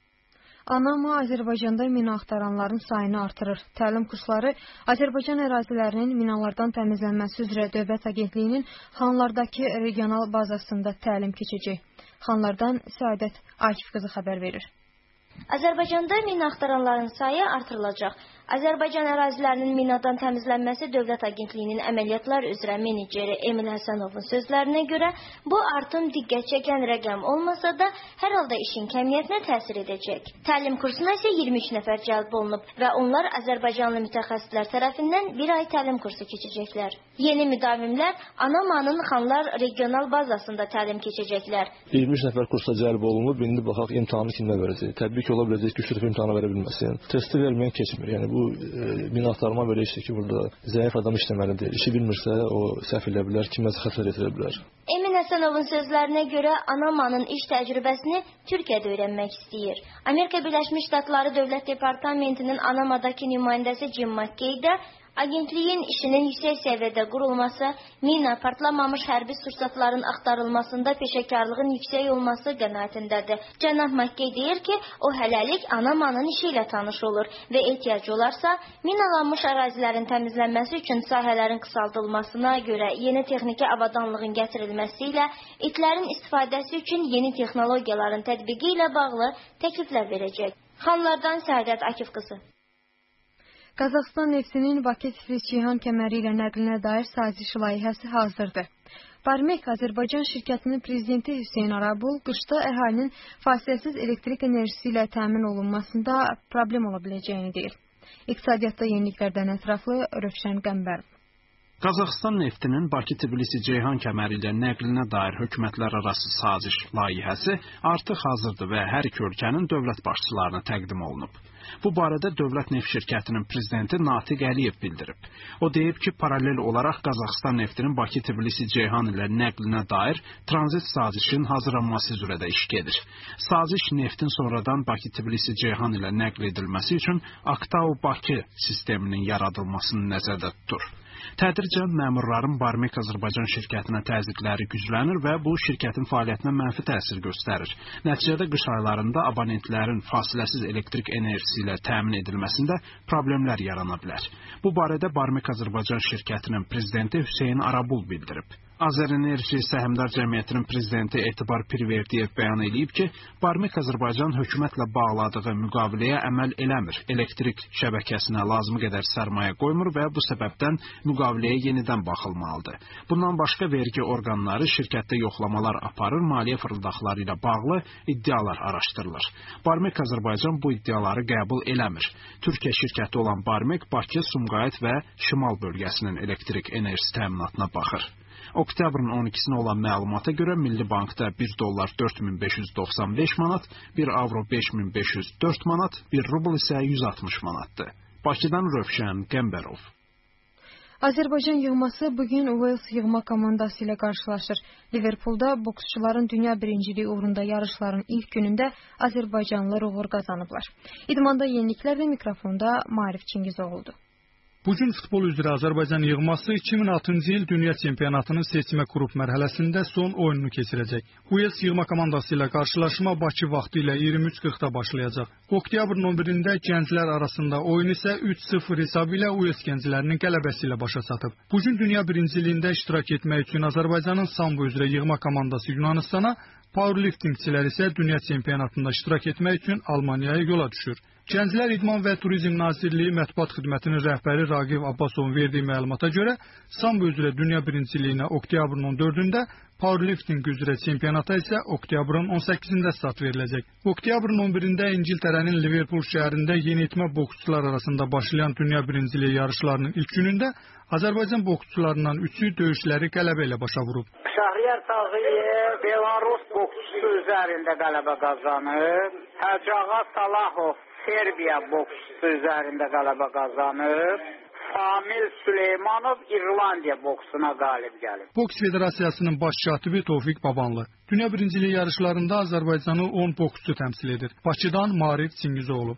ANAMA Azərbaycanda mina axtaranların sayını artırır. Təlim kursları Azərbaycan ərazilərinin minalardan təmizlənməsi üzrə Dövlət Agentliyinin Xanlardakı regional bazasında təlim keçəcək. Xanlardan Səadət Akif qızı xəbər verir. Azərbaycanda mina axtaranların sayı artırılacaq. Azərbaycan ərazilərinin minadan təmizlənməsi Dövlət Agentliyinin əməliyyatlar üzrə meneceri Emil Həsənovun sözlərinə görə bu artım diqqət çəkən rəqəm olmasa da hər halda işin kəmiyyətinə təsir edəcək. Təlim kursuna isə iyirmi üç nəfər cəlb olunub və onlar Azərbaycanlı mütəxəssislər tərəfindən bir ay təlim kursu keçəcəklər. Yeni müdavimlər ANAMA'nın Xanlar regional bazasında təlim keçəcəklər. iyirmi üç nəfər kursa cəlb olunub, indi baxaq imtahanı kimdə verəcək. Təbii ki, ola biləcək ki, sırf imtahanı verə bilməsin. Testi verməyən keçmir. Yəni bu e, mina axtarma belə işdir ki, burada zəif adam işləməli deyil. İşi bilmirsə, o səhv elə bilər, kiməsə xəsarət yetirə bilər. Emin Həsənovun sözlərinə görə ANAMA'nın iş təcrübəsini Türkiyədə öyrənmək istəyir. Amerika Birləşmiş Ştatları Dövlət Departamentinin ANAMA'dakı nümayəndəsi Jim McKay də agentliyin işinin yüksək səviyyədə qurulması, mina, partlamamış hərbi sursatların axtarılmasında peşəkarlığın yüksək olması qənaətindədir. Cənab McKay deyir ki, o hələlik ANAMA'nın işi ilə tanış olur və ehtiyac olarsa, minalanmış ərazilərin təmizlənməsi üçün sahələrin qısaldılmasına görə yeni texniki avadanlığın gətirilməsi ilə itlərin istifadəsi üçün yeni texnologiyaların tətbiqi ilə bağlı təkliflər verəcək. Xanlardan Səadət Akif qızı. Qazaxıstan neftinin Bakı-Tiflis-Ceyhan kəməri ilə nəqlinə dair saziş layihəsi hazırdır. Barmek Azərbaycan şirkətinin prezidenti Hüseyn Arabul qışda əhalinin fasiləsiz elektrik enerjisi ilə təmin olunmasında problem ola biləcəyini deyir. İqtisadiyyatda yeniliklərdən ətraflı Rövşən Qəmbərov. Qazaxıstan neftinin Bakı-Tbilisi-Ceyhan kəməri ilə nəqlinə dair hökumətlər arası saziş layihəsi artıq hazırdır və hər iki ölkənin dövlət başçılarına təqdim olunub. Bu barədə Dövlət Neft Şirkətinin prezidenti Natiq Əliyev bildirib. O deyib ki, paralel olaraq Qazaxıstan neftinin Bakı-Tbilisi-Ceyhan ilə nəqlinə dair tranzit sazişin hazırlanması üzrə də iş gedir. Saziş neftin sonradan Bakı-Tbilisi-Ceyhan ilə nəql edilməsi üçün Aktau-Bakı sisteminin yaradılmasını nəzərdə tutur. Tədricən məmurların Barmek Azərbaycan şirkətinə təzyiqləri güclənir və bu şirkətin fəaliyyətinə mənfi təsir göstərir. Nəticədə qış aylarında abonentlərin fasiləsiz elektrik enerjisi ilə təmin edilməsində problemlər yarana bilər. Bu barədə Barmek Azərbaycan şirkətinin prezidenti Hüseyn Arabul bildirib. Azərenerji Səhmdar Cəmiyyətinin prezidenti Etibar Pirverdiyev bəyan edib ki, Barmek Azərbaycan hökumətlə bağladığı müqaviləyə əməl eləmir, elektrik şəbəkəsinə lazımı qədər sərmayə qoymur və bu səbəbdən müqaviləyə yenidən baxılmalıdır. Bundan başqa vergi orqanları şirkətdə yoxlamalar aparır, maliyyə fırıldaqları ilə bağlı iddialar araşdırılır. Barmek Azərbaycan bu iddiaları qəbul eləmir. Türkiyə şirkəti olan Barmek Bakı, Sumqayıt və Şimal bölgəsinin elektrik enerjisi təminatına baxır. Oktyabrın on ikisinə olan məlumata görə Milli Bankda bir dollar dörd min beş yüz doxsan beş manat, bir avro beş min beş yüz dörd manat, bir rubl isə yüz altmış manatdır. Bakıdan Rövşən Qəmbərov. Azərbaycan yığması bugün Wales yığma komandası ilə qarşılaşır. Liverpoolda boksçuların dünya birinciliyi uğrunda yarışların ilk günündə Azərbaycanlılar uğur qazanıblar. İdmanda yeniliklərlə mikrofonda Maarif Çingizoğlu'du. Bugün futbol üzrə Azərbaycan yığması iki min altıncı il dünya çempionatının seçmə qrup mərhələsində son oyununu keçirəcək. Wales yığma komandası ilə qarşılaşma Bakı vaxtı ilə iyirmi üç qırxda başlayacaq. Oktyabrın on birində gənclər arasında oyun isə üç sıfır hesabı ilə Wales gənclərinin qələbəsi ilə başa çatıb. Bugün dünya birinciliyində iştirak etmək üçün Azərbaycanın sambo üzrə yığma komandası Yunanistana, powerliftingçilər isə dünya çempionatında iştirak etmək üçün Almaniyaya yola düşür. Gənclər İdman və Turizm Nazirliyi Mətbuat Xidmətinin rəhbəri Raqib Abbasovun verdiyi məlumata görə sambo üzrə dünya birinciliyinə oktyabrın on dördündə, powerlifting üzrə çempionata isə oktyabrın on səkkizində start veriləcək. Oktyabrın on birində İngiltərənin Liverpool şəhərində yeniyetmə boksçular arasında başlayan dünya birinciliyi yarışlarının ilk günündə Azərbaycan boksçularından üçü döyüşləri qələbə ilə başa vurub. Şəhriyar Tağıyev Belarus boksçusu üzərində qələbə qazanıb. Həcağa Salahov Serbiya boksçusu üzərində qələbə qazanıb. Famil Süleymanov İrlandiya boksuna qalib gəlib. Boks Federasiyasının baş katibi Tofiq Babanlı. Dünya birinciliyi yarışlarında Azərbaycanı on boksçu təmsil edir. Bakıdan Maarif Çingizoğlu.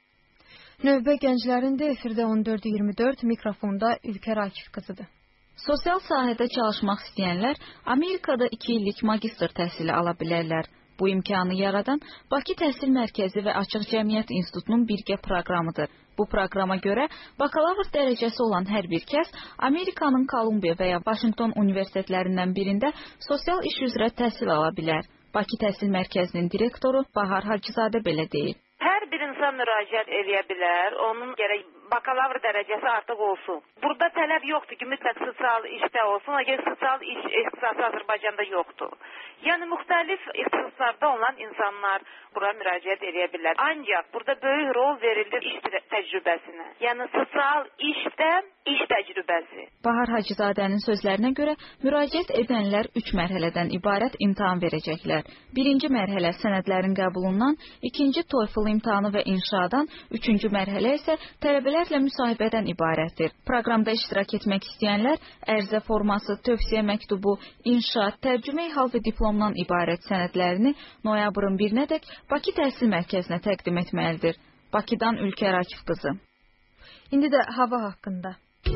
Növbə gənclərində efirdə on dörd iyirmi dörd, mikrofonda Ülkər Akif qızıdır. Sosial sahədə çalışmaq istəyənlər Amerikada iki illik magistr təhsili ala bilərlər. Bu imkanı yaradan Bakı Təhsil Mərkəzi və Açıq Cəmiyyət İnstitutunun birgə proqramıdır. Bu proqrama görə bakalavr dərəcəsi olan hər bir kəs Amerikanın Kolumbiya və ya Vaşinqton universitetlərindən birində sosial iş üzrə təhsil ala bilər. Bakı Təhsil Mərkəzinin direktoru Bahar Hacızadə belə deyir. Hər bir insan müraciət edə bilər, onun gərək bakalavr dərəcəsi artıq olsun. Burada tələb yoxdur ki, mütləq sosial işdə olsun, əgər sosial iş ixtisası Azərbaycanda yoxdur. Yəni, müxtəlif ixtisaslarda olan insanlar bura müraciət edə bilər. Ancaq burada böyük rol verilir iş təcrübəsinə. Yəni, sosial işdə iş təcrübəsi. Bahar Hacızadənin sözlərinə görə müraciət edənlər üç mərhələdən ibarət imtahan verəcəklər. Birinci mərhələ sənədlərin qəbulundan, ikinci TOEFL imtahanı və inşadan, üçüncü mərhələ isə tələbələrlə müsahibədən ibarətdir. Proqramda iştirak etmək istəyənlər ərizə forması, tövsiyə məktubu, inşaat, tərcümə hal və diplomdan ibarət sənədlərini noyabrın birinədək Bakı Təhsil Mərkəzinə təqdim etməlidir. Bakıdan Ülkər Akif qızı. İndi də hava haqqında.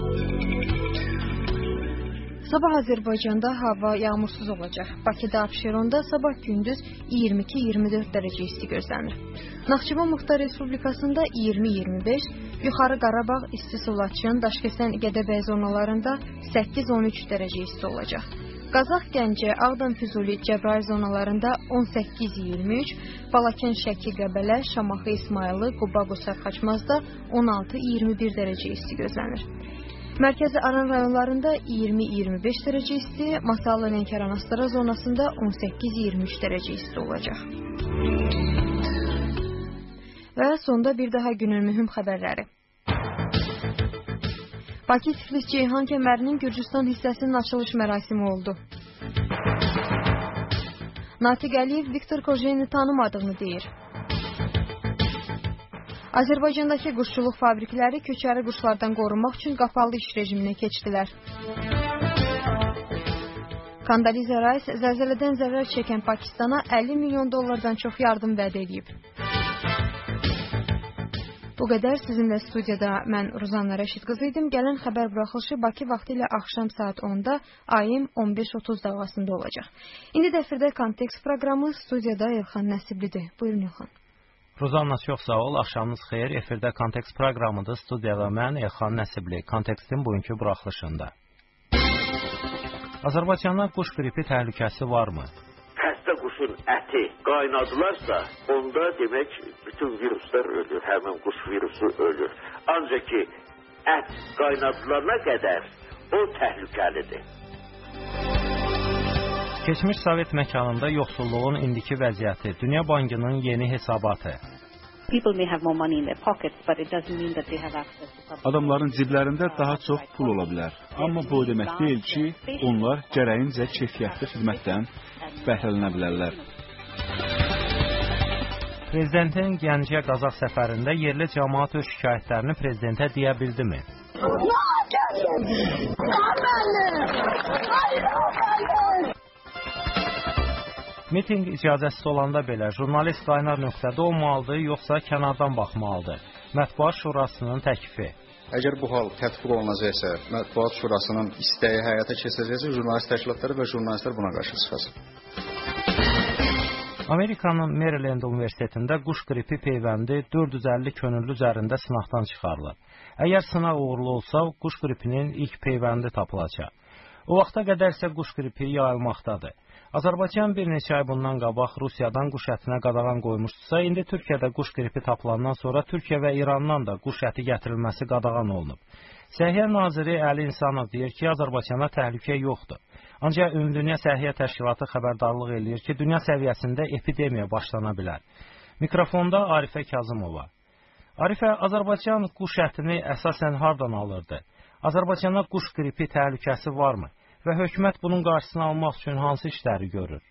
Sabah Azərbaycanda hava yağmursuz olacaq. Bakıda, Abşeronda sabah gündüz iyirmi iki iyirmi dörd dərəcə isti gözlənir. Naxçıvan Muxtar Respublikasında iyirmi iyirmi beş, Yuxarı Qarabağ, İstisu, Laçın, Daşkəsən, Gədəbəy zonalarında səkkiz on üç dərəcə isti olacaq. Qazax, Gəncə, Ağdam, Füzuli, Cəbrayıl zonalarında on səkkiz iyirmi üç, Balakən, Şəki, Qəbələ, Şamaxı, İsmayılı, Quba, Qusar, Xaçmazda on altı iyirmi bir dərəcə isti gözlənir. Mərkəzi Aran rayonlarında iyirmi iyirmi beş dərəcə isti, Masallı, Lənkəran, Astara zonasında on səkkiz iyirmi üç dərəcə isti olacaq. Və sonda bir daha günün mühüm xəbərləri. Bakı Tiflis-Ceyhan kəmərinin Gürcüstan hissəsinin açılış mərasimi oldu. Natiq Əliyev Viktor Kojeni tanımadığını deyir. Azərbaycandakı quşçuluq fabrikləri köçəri quşlardan qorunmaq üçün qapalı iş rejiminə keçdilər. Kondoliza Rice zəlzələdən zərər çəkən Pakistana əlli milyon dollardan çox yardım vəd edib. Bu qədər sizinlə studiyada mən Ruzanna Rəşid qızı idim. Gələn xəbər buraxılışı Bakı vaxtı ilə axşam saat onda A M on beş otuz davasında olacaq. İndi də efirdə Kontekst proqramı, studiyada Elxan Nəsiblidir. Buyurun Elxan. Ruzanna, çox sağ ol. Axşamınız xeyir. Efirdə Kontekst proqramıdır. Studiyada mən Elxan Nəsibli. Kontekstin bugünkü buraxılışında. Azərbaycanda quş qripi təhlükəsi varmı? Xəstə quşun əti qaynadılarsa, onda demək bütün viruslar ölür, həmin quş virusu ölür. Ancaq ki, ət qaynadılana qədər o təhlükəlidir. Keçmiş Sovet məkanında yoxsulluğun indiki vəziyyəti, Dünya Bankının yeni hesabatı. Adamların ciblərində daha çox pul ola bilər. Amma bu demək deyil ki, onlar gərəyincə keyfiyyətli xidmətdən bəhrələnə bilərlər. Prezidentin Gəncəyə Qazax səfərində yerli cəmaət öz şikayətlərini prezidentə deyə bildimi? Miting icazəsiz olanda belə jurnalist qaynar nöqtədə olmalıdır, yoxsa kənardan baxmalıdır? Mətbuat Şurasının təklifi. Əgər bu hal tətbiq olunacaqsa, Mətbuat Şurasının istəyi həyata keçiriləcəksə, jurnalist təşkilatları və jurnalistlər buna qarşı çıxasın. Amerikanın Maryland Universitetində quş qripi peyvəndi dörd yüz əlli könüllü üzərində sınaqdan çıxarılır. Əgər sınaq uğurlu olsa, quş qripinin ilk peyvəndi tapılacaq. O vaxta qədər isə quş qripi yayılmaqdadır. Azərbaycan bir neçə ay bundan qabaq Rusiyadan quş ətinə qadağan qoymuşdursa, indi Türkiyədə quş qripi tapılandan sonra Türkiyə və İrandan da quş əti gətirilməsi qadağan olunub. Səhiyyə naziri Əli İnsanov deyir ki, Azərbaycana təhlükə yoxdur. Ancaq Ümumdünya Səhiyyə Təşkilatı xəbərdarlıq eləyir ki, dünya səviyyəsində epidemiya başlana bilər. Mikrofonda Arifə Kazımova. Arifə, Azərbaycan quş ətini əsasən hardan alırdı? Azərbaycana quş qripi təhlükəsi varmı? Və hökumət bunun qarşısını almaq üçün hansı işləri görür?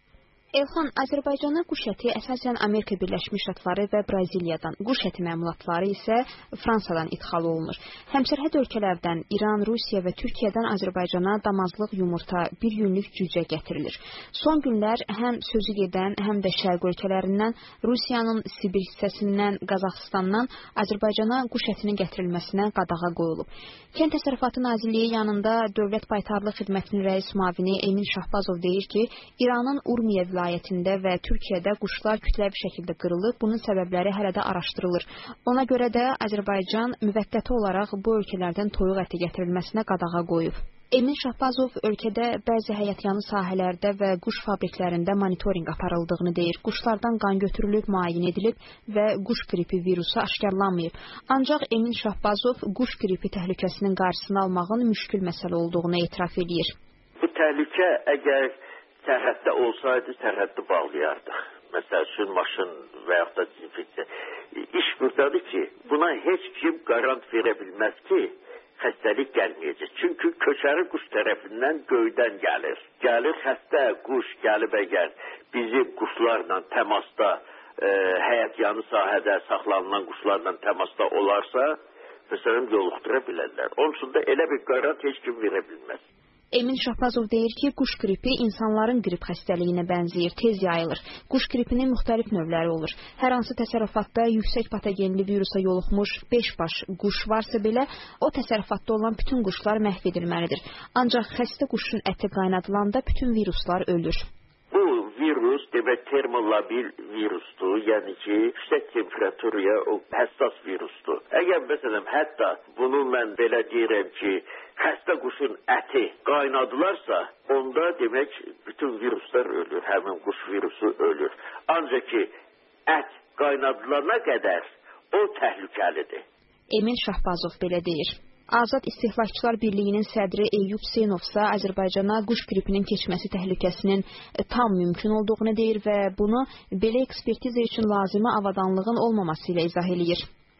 Elxan, Azərbaycana quş əti əsasən Amerika Birləşmiş Ştatları və Braziliyadan, quş əti məmulatları isə Fransadan ixal olunur. Həmsərhəd ölkələrdən İran, Rusiya və Türkiyədən Azərbaycana damazlıq yumurta, bir günlük cücə gətirilir. Son günlər həm sözü gedən, həm də şərq ölkələrindən, Rusiyanın Sibir hissəsindən, Qazaxıstandan Azərbaycana quş ətinin gətirilməsinə qadağa qoyulub. Kənd Təsərrüfatı Nazirliyi yanında Dövlət Baytarlıq Xidmətinin rəis müavini Emin Şahbazov deyir ki, İranın Urmiya vilayətində və Türkiyədə quşlar kütləvi şəkildə qırılıb, bunun səbəbləri hələ də araşdırılır. Ona görə də Azərbaycan müvəqqəti olaraq bu ölkələrdən toyuq əti gətirilməsinə qadağa qoyub. Emin Şahbazov ölkədə bəzi həyətyanı sahələrdə və quş fabriklərində monitorinq aparıldığını deyir. Quşlardan qan götürülüb, müayinə edilib və quş qripi virusu aşkarlanmayıb. Ancaq Emin Şahbazov quş qripi təhlükəsinin qarşısını almağın müşkül məsələ olduğunu etiraf edir. Bu təhlükə əgər sərhəddə olsaydı, sərhəddə bağlayardıq. Məsəl üçün, maşın və yaxud da dezinfeksiya. İş buradadır ki, buna heç kim qarant verə bilməz ki, xəstəlik gəlməyəcək. Çünki köçəri quş tərəfindən göydən gəlir. Gəlir xəstə quş gəlib əgər bizim quşlarla təmasda, e, həyətyanı sahədə saxlanılan quşlarla təmasda olarsa, məsələn, yoluxdura bilərlər. Onun üçün də elə bir qarant heç kim verə bilməz. Emin Şahbazov deyir ki, quş qripi insanların qrip xəstəliyinə bənzəyir, tez yayılır. Quş qripinin müxtəlif növləri olur. Hər hansı təsərrüfatda yüksək patogenli virusa yoluxmuş beş baş quş varsa belə, o təsərrüfatda olan bütün quşlar məhv edilməlidir. Ancaq xəstə quşun əti qaynadılanda bütün viruslar ölür. Bu virus demək termolabil virusdur, yəni ki, yüksək temperaturaya o həssas virusdur. Əgər məsələn, hətta bunu mən belə deyirəm ki, xəstə quşun əti qaynadılarsa, onda demək bütün viruslar ölür, həmin quş virusu ölür. Ancaq ki, ət qaynadılana qədər o təhlükəlidir. Emin Şahbazov belə deyir. Azad İstehlakçılar Birliyinin sədri Eyyub Hüseynovsa Azərbaycana quş qripinin keçməsi təhlükəsinin tam mümkün olduğunu deyir və bunu belə ekspertiza üçün lazımi avadanlığın olmaması ilə izah eləyir. Birincisi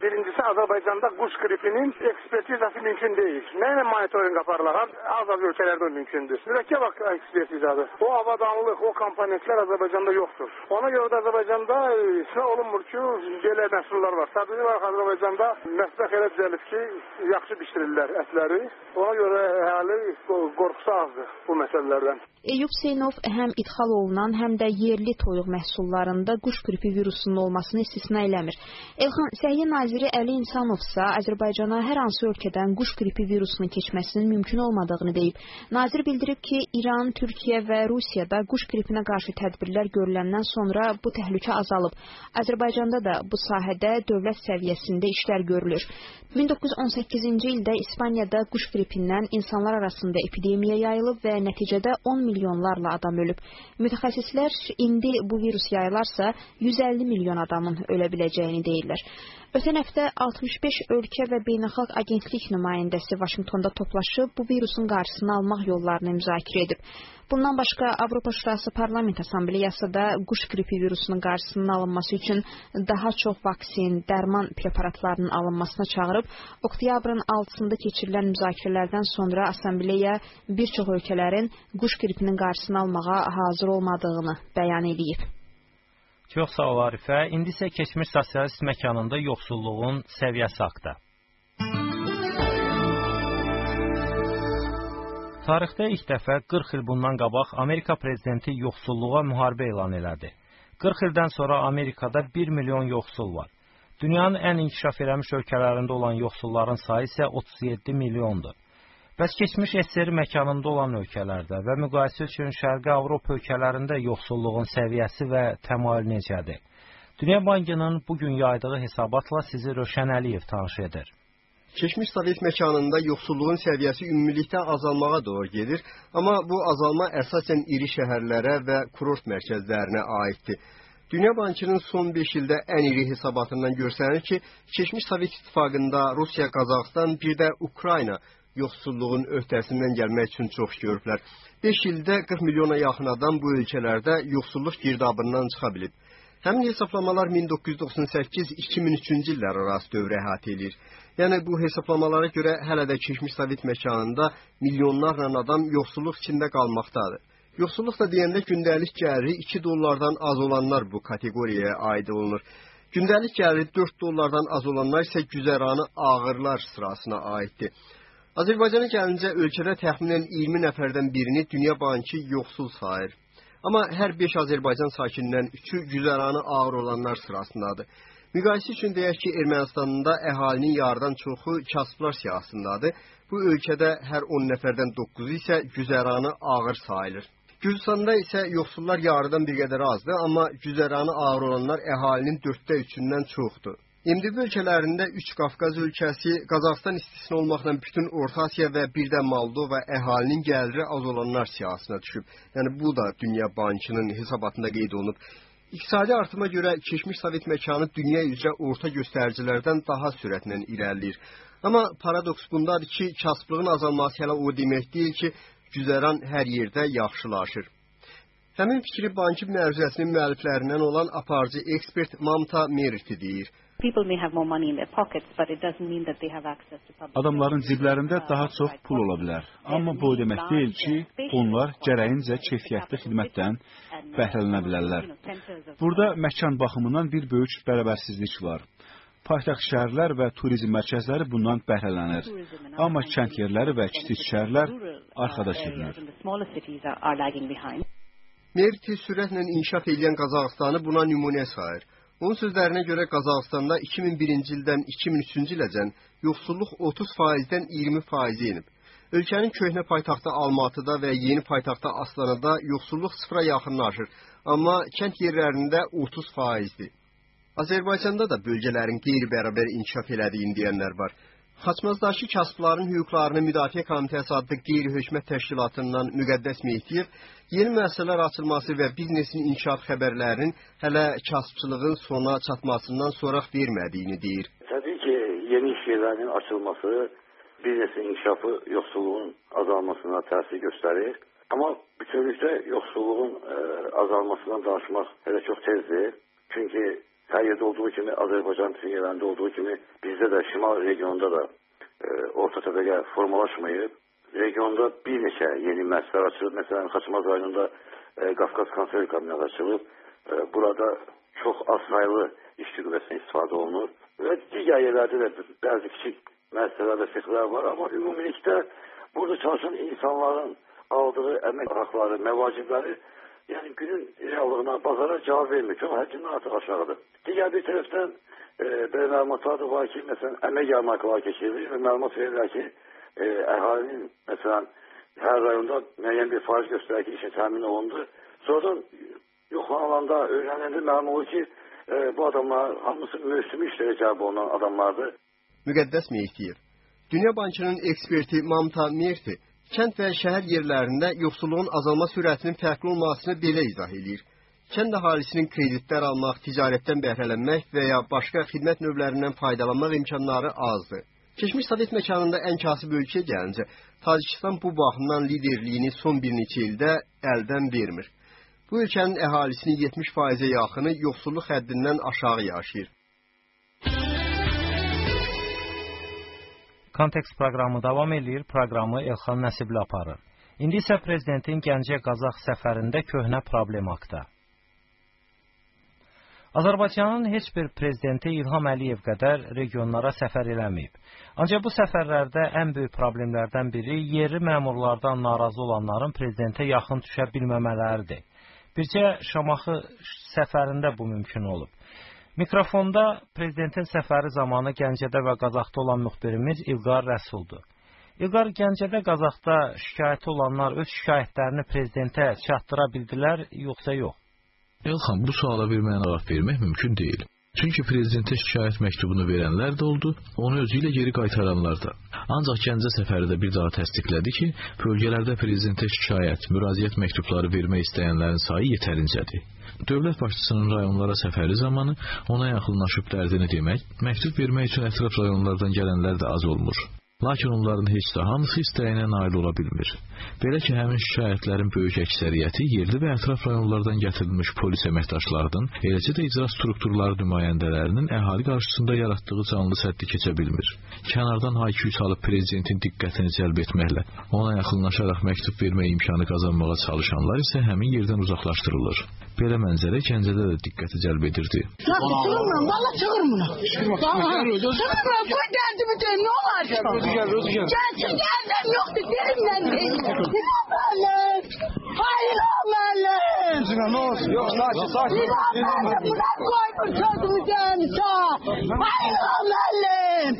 Azərbaycanda quş qripinin ekspertizası mümkün deyil. Nə ilə monitorinq aparırlar? Az-az ölkələrdə mümkündür. Mürəkkəb ekspertizadır. O avadanlıq, o komponentlər Azərbaycanda yoxdur. Ona görə də Azərbaycanda istisna olunmur ki, belə məhsullar var. Sadəcə olaraq Azərbaycanda mətbəx elə düzəlib ki, yaxşı bişirirlər ətləri. Ona görə əhali qorxusu azdır bu məsələlərdən. Eyüp Hüseynov həm idxal olunan, həm də yerli toyuq məhsullarında quş qripi virusunun olmasını istisna eləmir. Elxan, Səhiyyə naziri Əli İnsanov isə Azərbaycana hər hansı ölkədən quş qripi virusunun keçməsinin mümkün olmadığını deyib. Nazir bildirib ki, İran, Türkiyə və Rusiyada quş qripinə qarşı tədbirlər görüləndən sonra bu təhlükə azalıb. Azərbaycanda da bu sahədə dövlət səviyyəsində işlər görülür. min doqquz yüz on səkkizinci ildə İspaniyada quş qripindən insanlar arasında epidemiya yayılıb və nəticədə on milyonlarla adam ölüb. Mütəxəssislər indi bu virus yayılarsa yüz əlli milyon adamın ölə biləcəyini deyirlər. Ötən həftə altmış beş ölkə və beynəlxalq agentlik nümayəndəsi Vaşinqtonda toplaşıb bu virusun qarşısını almaq yollarını müzakirə edib. Bundan başqa Avropa Şurası Parlament Assambleyası da quş qripi virusunun qarşısının alınması üçün daha çox vaksin, dərman preparatlarının alınmasına çağırıb. Oktyabrın altısında keçirilən müzakirələrdən sonra Assambleya bir çox ölkələrin quş qripinin qarşısını almağa hazır olmadığını bəyan edib. Çox sağ ol Arifə. İndi isə keçmiş sosialist məkanında yoxsulluğun səviyyəsi haqda. Tarixdə ilk dəfə qırx il bundan qabaq Amerika prezidenti yoxsulluğa müharibə elan elədi. qırx ildən sonra Amerikada bir milyon yoxsul var. Dünyanın ən inkişaf eləmiş ölkələrində olan yoxsulların sayı isə otuz yeddi milyondur. Bəs keçmiş S S R məkanında olan ölkələrdə və müqayisə üçün Şərqi Avropa ölkələrində yoxsulluğun səviyyəsi və təmayül necədir? Dünya Bankının bugün yaydığı hesabatla sizi Rövşən Əliyev tanış edir. Keçmiş Sovet məkanında yoxsulluğun səviyyəsi ümumilikdə azalmağa doğru gedir, amma bu azalma əsasən iri şəhərlərə və kurort mərkəzlərinə aiddir. Dünya Bankının son beş ildə ən iri hesabatından görsənir ki, keçmiş Sovet İttifaqında Rusiya, Qazaxıstan, bir də Ukrayna yoxsulluğun öhdəsindən gəlmək üçün çox görüblər. beş ildə qırx milyona yaxın adam bu ölkələrdə yoxsulluq girdabından çıxa bilib. Həmin hesablamalar min doqquz yüz doxsan səkkiz iki min üçüncü illər arası dövrə əhatə edir. Yəni bu hesablamalara görə hələ də keçmiş Sovet məkanında milyonlarla adam yoxsulluq içində qalmaqdadır. Yoxsulluq da deyəndə gündəlik gəliri iki dollardan az olanlar bu kateqoriyaya aid olunur. Gündəlik gəliri dörd dollardan az olanlar isə güzəranı ağırlar sırasına aiddir. Azərbaycana gəlincə ölkədə təxminən iyirmi nəfərdən birini Dünya Bankı yoxsul sayır. Amma hər beş Azərbaycan sakinindən üçü güzəranı ağır olanlar sırasındadır. Müqayisə üçün deyək ki, Ermənistanda əhalinin yarıdan çoxu kasıblar siyahısındadır. Bu ölkədə hər on nəfərdən doqquzu isə güzəranı ağır sayılır. Gürcüstanda isə yoxsullar yarıdan bir qədər azdır, amma güzəranı ağır olanlar əhalinin dörddə üçündən çoxdur. M D B ölkələrində üç Qafqaz ölkəsi, Qazaxıstan istisna olmaqla bütün Orta Asiya və bir də Moldova əhalinin gəliri az olanlar siyahısına düşüb. Yəni bu da Dünya Bankının hesabatında qeyd olunub. İqtisadi artıma görə keçmiş Sovet məkanı dünya üzrə orta göstəricilərdən daha sürətlə irəliləyir. Amma paradoks bundadır ki, kasıblığın azalması hələ o demək deyil ki, güzəran hər yerdə yaxşılaşır. Həmin fikri bankın məruzəsinin müəlliflərindən olan aparıcı ekspert Mamta Meriti deyir. Adamların ciblərində daha çox pul ola bilər. Amma bu demək deyil ki, onlar gərəyincə keyfiyyətli xidmətdən bəhrələnə bilərlər. Burada məkan baxımından bir böyük bərabərsizlik var. Paytaxt şəhərlər və turizm mərkəzləri bundan bəhrələnir. Amma kənd yerləri və kiçik şəhərlər arxada sürünür. Meriti sürətlə inkişaf edən Qazaxıstanı buna nümunə sayır. Onun sözlərinə görə Qazaxıstanda iki min birinci ildən iki min üçüncü iləcən yoxsulluq otuz faizdən iyirmi faizə enib. Ölkənin köhnə paytaxtı Almatıda və yeni paytaxtı Astanada yoxsulluq sıfıra yaxınlaşır, amma kənd yerlərində otuz faizdir. Azərbaycanda da bölgələrin qeyri-bərabər inkişaf elədiyini deyənlər var. Xaçmazdakı kasıbların hüquqlarını müdafiə komitəsi adlı qeyri-hökumət təşkilatından Müqəddəs Mehdiyev yeni müəssisələr açılması və biznesin inkişaf xəbərlərinin hələ kasıbçılığın sona çatmasından sonra vermədiyini deyir. Təbii ki, yeni iş yerlərinin açılması, biznesin inkişafı yoxsulluğun azalmasına təsir göstərir. Amma bütünlükdə yoxsulluğun ə, azalmasından danışmaq hələ çox tezdir. Çünki her yerdə olduğu kimi, Azərbaycan bütün yerlərində olduğu kimi bizdə də şimal regionunda da e, orta təbəqə formalaşmayıb. Regionda bir neçə yeni müəssisələr açılıb. Məsələn, Xaçmaz rayonunda e, Qafqaz konserv kabineti açılıb. E, burada çox az sayılı işçi qüvvəsindən istifadə olunur. Və digər yerlərdə də bəzi kiçik müəssisələr və sexlər var. Amma ümumilikdə burada çalışan insanların aldığı əmək haqları, məvacibləri yəni günün reallığına, bazara cavab vermir. Çox həddindən artıq aşağıdır. Digər bir tərəfdən e, belə məlumatlar da var ki, məsələn, əmək yarmarkaları keçirilir və məlumat verirlər ki, e, əhalinin, məsələn, hər rayonda müəyyən bir faiz göstərər ki, işin təmin olundu. Sonradan yoxlanılanda, öyrənəndə məlum olur ki, e, bu adamlar hamısı mövsümü işlərə cəlb olunan adamlardır. Müqəddəs Mehdiyev. Dünya Bankının eksperti Mamta Merti kənd və şəhər yerlərində yoxsulluğun azalma sürətinin fərqli olmasını belə izah edir. Kənd əhalisinin kreditlər almaq, ticarətdən bəhrələnmək və ya başqa xidmət növlərindən faydalanmaq imkanları azdır. Keçmiş Sovet məkanında ən kasıb ölkə gəlincə, Tacikistan bu baxımdan liderliyini son bir neçə ildə əldən vermir. Bu ölkənin əhalisinin yetmiş faizə yaxını yoxsulluq həddindən aşağı yaşayır. Kontekst proqramı davam edir, proqramı Elxan Nəsibli aparır. İndi isə prezidentin Gəncə Qazax səfərində köhnə problem haqda. Azərbaycanın heç bir prezidenti İlham Əliyev qədər regionlara səfər eləməyib. Ancaq bu səfərlərdə ən böyük problemlərdən biri yerli məmurlardan narazı olanların prezidentə yaxın düşə bilməmələridir. Bircə Şamaxı səfərində bu mümkün olub. Mikrofonda prezidentin səfəri zamanı Gəncədə və Qazaxda olan müxbirimiz İlqar Rəsuldur. İlqar, Gəncədə, Qazaxda şikayəti olanlar öz şikayətlərini prezidentə çatdıra bildilər, yoxsa yox? Elxan, bu suala bir mənə cavab vermək mümkün deyil. Çünki prezidentə şikayət məktubunu verənlər də oldu, onu özü ilə geri qaytaranlar da. Ancaq Gəncə səfəri də bir daha təsdiqlədi ki, bölgələrdə prezidentə şikayət, müraciət məktubları vermək istəyənlərin sayı yetərincədir. Dövlət başçısının rayonlara səfəri zamanı ona yaxınlaşıb dərdini demək, məktub vermək üçün ətraf rayonlardan gələnlər də az olmur. Lakin onların heç də hamısı istəyinə nail ola bilmir. Belə ki, həmin şikayətlərin böyük əksəriyyəti yerli və ətraf rayonlardan gətirilmiş polis əməkdaşlarının, eləcə də icra strukturları nümayəndələrinin əhali qarşısında yaratdığı canlı səddi keçə bilmir. Kənardan hay-küy salıb prezidentin diqqətini cəlb etməklə, ona yaxınlaşaraq məktub vermək imkanı qazanmağa çalışanlar isə həmin yerdən uzaqlaşdırılır. Belə mənzərə Gəncədə də diqqəti cəlb edirdi. Valla çığırmına. Çığırmına, bu dərdimi deyim, nə olar? Gəlsin, gəldim, yoxdur, derimdən deyim. İlaməlim, hayır aməlim. Ne olsun, yok, sakin, sakin. İlaməlim, buna koymuş sözümü dəyimsə. Hayır aməlim.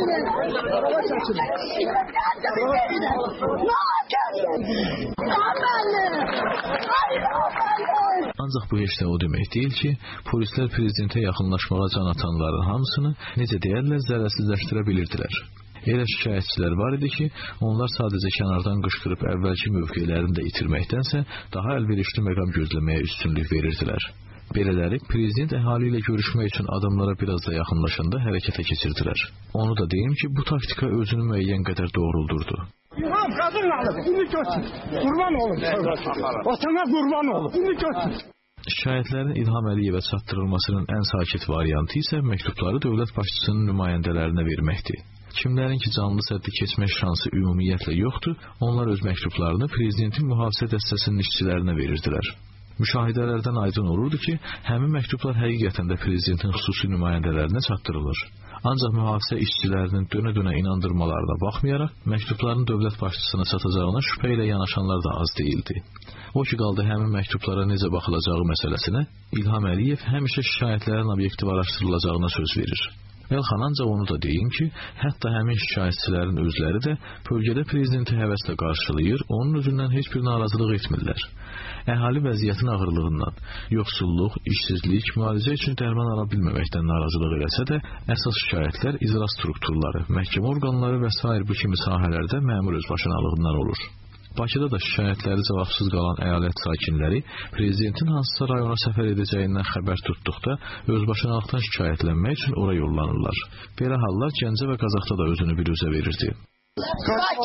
Ancaq bu heç də o demək deyil ki, polislər prezidentə yaxınlaşmağa can atanların hamısını, necə deyərlər, zərərsizləşdirə bilirdilər. Elə şikayətçilər var idi ki, onlar sadəcə kənardan qışqırıb əvvəlki mövqelərini də itirməkdənsə, daha əlverişli məqam gözləməyə üstünlük verirdilər. Belələri, prezident əhali ilə görüşmək üçün adamlara biraz da yaxınlaşanda hərəkətə keçirdilər. Onu da deyim ki, bu taktika özünü müəyyən qədər doğruldurdu. İlham, qadın alıb, indi götür. Qurban olun. Vatana qurban olun, indi götür. Şikayətlərin İlham Əliyevə çatdırılmasının ən sakit variantı isə məktubları dövlət başçısının nümayəndələrinə verməkdir. Kimlərin ki canlı səddi keçmək şansı ümumiyyətlə yoxdur, onlar öz məktublarını prezidentin mühafizə dəstəsinin işçilərinə verirdilər. Müşahidələrdən aydın olurdu ki, həmin məktublar həqiqətən də prezidentin xüsusi nümayəndələrinə çatdırılır. Ancaq mühafizə işçilərinin dönə-dönə inandırmalarına baxmayaraq, məktubların dövlət başçısına çatacağına şübhə ilə yanaşanlar da az deyildi. O ki qaldı həmin məktublara necə baxılacağı məsələsinə, İlham Əliyev həmişə şikayətlərin obyektiv araşdırılacağına söz verir. Elxan, ancaq onu da deyim ki, hətta həmin şikayətçilərin özləri də bölgədə prezidenti həvəslə qarşılayır, onun özündən heç bir narazılıq etmirlər. Əhali vəziyyətin ağırlığından, yoxsulluq, işsizlik, müalicə üçün dərman ala bilməməkdən narazılıq eləsə də, əsas şikayətlər icra strukturları, məhkəmə orqanları və sair bu kimi sahələrdə məmur özbaşınalığından olur. Bakıda da şikayətləri cavabsız qalan əyalət sakinləri prezidentin hansısa rayona səfər edəcəyindən xəbər tutduqda özbaşınalıqdan şikayətlənmək üçün ora yollanırlar. Belə hallar Gəncə və Qazaxda da özünü bir üzə verirdi. Bakıda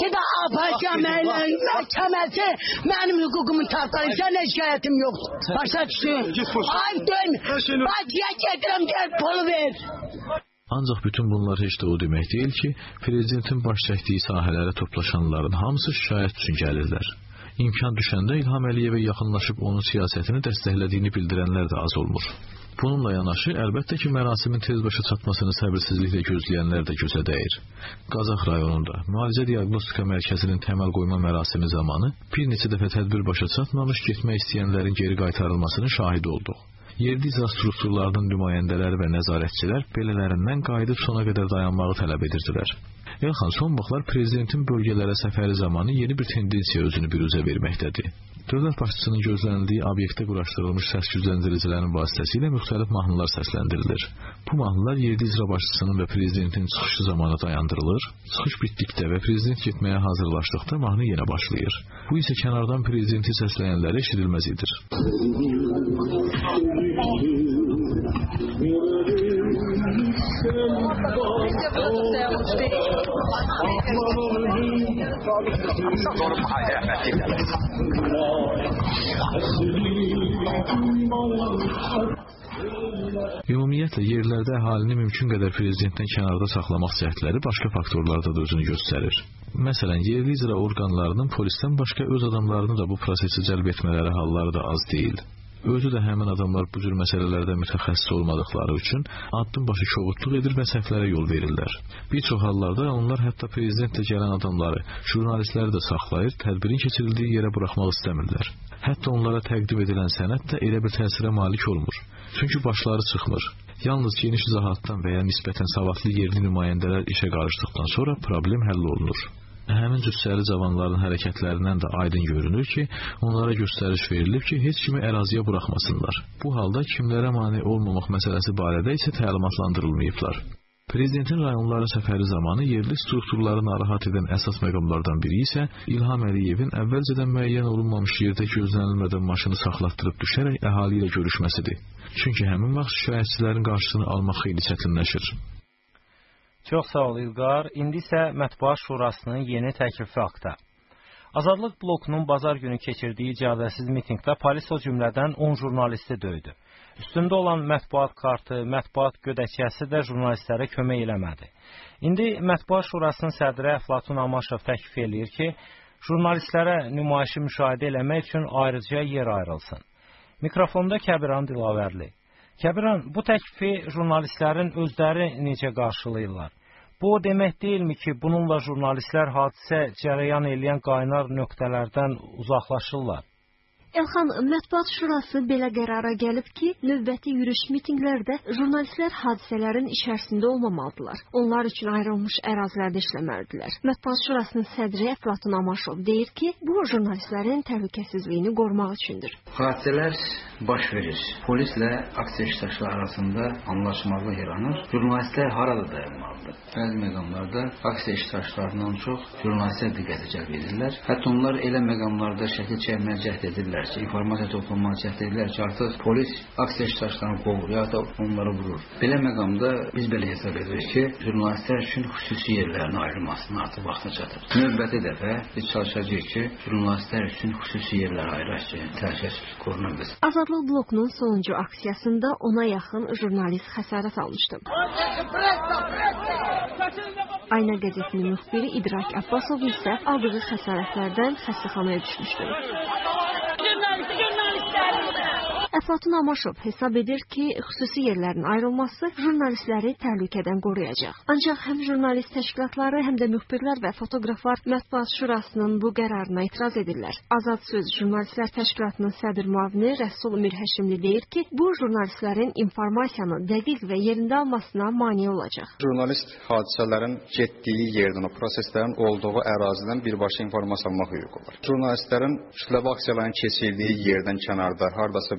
Məhkəməyə, məhkəməsi mənim hüququmu tapar. Sənə şikayətim yoxdur. Başa düşdün? Ay dön. Bakıya gedirəm, gəl pul ver. Ancaq bütün bunlar heç də o demək deyil ki, prezidentin baş çəkdiyi sahələrə toplaşanların hamısı şikayət üçün gəlirlər. İmkan düşəndə İlham Əliyevə yaxınlaşıb onun siyasətini dəstəklədiyini bildirənlər də az olmur. Bununla yanaşı, əlbəttə ki, mərasimin tez başa çatmasını səbirsizliklə gözləyənlər də gözə dəyir. Qazax rayonunda müalicə diaqnostika mərkəzinin təməl qoyma mərasimi zamanı bir neçə dəfə tədbir başa çatmamış getmək istəyənlərin geri qaytarılmasının şahidi olduq. Yerli icra strukturlarının nümayəndələri və nəzarətçilər belələrindən qayıdıb sona qədər dayanmağı tələb edirdilər. Elxan, son vaxtlar prezidentin bölgələrə səfəri zamanı yeni bir tendensiya özünü biruzə verməkdədir. Dövlət başçısının gözlənildiyi obyektə quraşdırılmış səs gücləndiricilərin vasitəsilə müxtəlif mahnılar səsləndirilir. Bu mahnılar yerli icra başçısının və prezidentin çıxışı zamanı dayandırılır. Çıxış bitdikdə və prezident getməyə hazırlaşdıqda mahnı yenə başlayır. Bu isə kənardan prezidenti səsləyənlərə eşidilməz edir. Ümumiyyətlə, yerlərdə əhalini mümkün qədər prezidentdən kənarda saxlamaq cəhdləri başqa faktorlarda da özünü göstərir. Məsələn, yerli icra orqanlarının polisdən başqa öz adamlarını da bu prosesi cəlb etmələri halları da az deyil. Özü də həmin adamlar bu cür məsələlərdə mütəxəssis olmadıqları üçün addım başı kobudluq edir və səhvlərə yol verirlər. Bir çox hallarda onlar hətta prezidentlə gələn adamları, jurnalistləri də saxlayır, tədbirin keçirildiyi yerə buraxmaq istəmirlər. Hətta onlara təqdim edilən sənəd də elə bir təsirə malik olmur. Çünki başları çıxmır. Yalnız geniş izahatdan və ya nisbətən savadlı yerli nümayəndələr işə qarışdıqdan sonra problem həll olunur. Həmin cüssəli cavanların hərəkətlərindən də aydın görünür ki, onlara göstəriş verilib ki, heç kimi əraziyə buraxmasınlar. Bu halda kimlərə mane olmamaq məsələsi barədə isə təlimatlandırılmayıblar. Prezidentin rayonlara səfəri zamanı yerli strukturları narahat edən əsas məqamlardan biri isə İlham Əliyevin əvvəlcədən müəyyən olunmamış yerdə gözlənilmədən maşını saxlatdırıb düşərək əhali ilə görüşməsidir. Çünki həmin vaxt şikayətçilərin qarşısını almaq xeyli çətinləşir. Çox sağ ol İlqar. İndi isə Mətbuat Şurasının yeni təklifi haqda. Azadlıq blokunun bazar günü keçirdiyi icazəsiz mitinqdə polis o cümlədən on jurnalisti döydü. Üstündə olan mətbuat kartı, mətbuat gödəkçəsi də jurnalistlərə kömək eləmədi. İndi Mətbuat Şurasının sədri Əflatun Amaşov təklif eləyir ki, jurnalistlərə nümayişi müşahidə eləmək üçün ayrıca yer ayrılsın. Mikrofonda Kəbiran Dilavərli. Kəbiran, bu təklifi jurnalistlərin özləri necə qarşılayırlar? Bu o demək deyilmi ki, bununla jurnalistlər hadisə cərəyan edən qaynar nöqtələrdən uzaqlaşırlar? Elxan, Mətbuat Şurası belə qərara gəlib ki, növbəti yürüyüş mitinqlərdə jurnalistlər hadisələrin içərisində olmamalıdırlar. Onlar üçün ayrılmış ərazilərdə işləməlidirlər. Mətbuat Şurasının sədri Əflatun Amaşov deyir ki, bu jurnalistlərin təhlükəsizliyini qorumaq üçündür. Hadisələr baş verir. Polislə aksiya iştirakçıları arasında anlaşmazlıq yaranır. Jurnalistlər harada dayanmalıdır? Bəzi məqamlarda aksiya iştirakçılarından çox jurnalistlər diqqəti cəlb edirlər. Hətta onlar elə məqamlarda şəkil çəkməyə cəhd edirlər. İnformasiya toplanmağa cəhd edirlər ki, artıq polis aksiya iştirakçılarını qovur, ya da onları vurur. Belə məqamda biz belə hesab edirik ki, jurnalistlər üçün xüsusi yerlərin ayrılmasının artıq vaxtı çatır. Növbəti dəfə biz çalışacağıq ki, jurnalistlər üçün xüsusi yerlər ayıraq ki, təhlükəsizlik qoruna bilsin. Azadlıq blokunun sonuncu aksiyasında ona yaxın jurnalist xəsarət almışdı. Ayna qəzetinin müxbiri İdrak Abbasov isə aldığı xəsarətlərdən xəstəxanaya düşmüşdü. Əflatun Amaşov hesab edir ki, xüsusi yerlərin ayrılması jurnalistləri təhlükədən qoruyacaq. Ancaq həm jurnalist təşkilatları, həm də müxbirlər və fotoqraflar Mətbuat Şurasının bu qərarına etiraz edirlər. Azad Söz Jurnalistlər Təşkilatının sədr müavini Rəsul Mirhəşimli deyir ki, bu jurnalistlərin informasiyanı dəqiq və yerində almasına mane olacaq. Jurnalist hadisələrin getdiyi yerdən, o proseslərin olduğu ərazidən birbaşa informasiya almaq hüququ var. Jurnalistlərin kütləvi aksiyaların keçirdiyi yerdən kənarda hardasa bir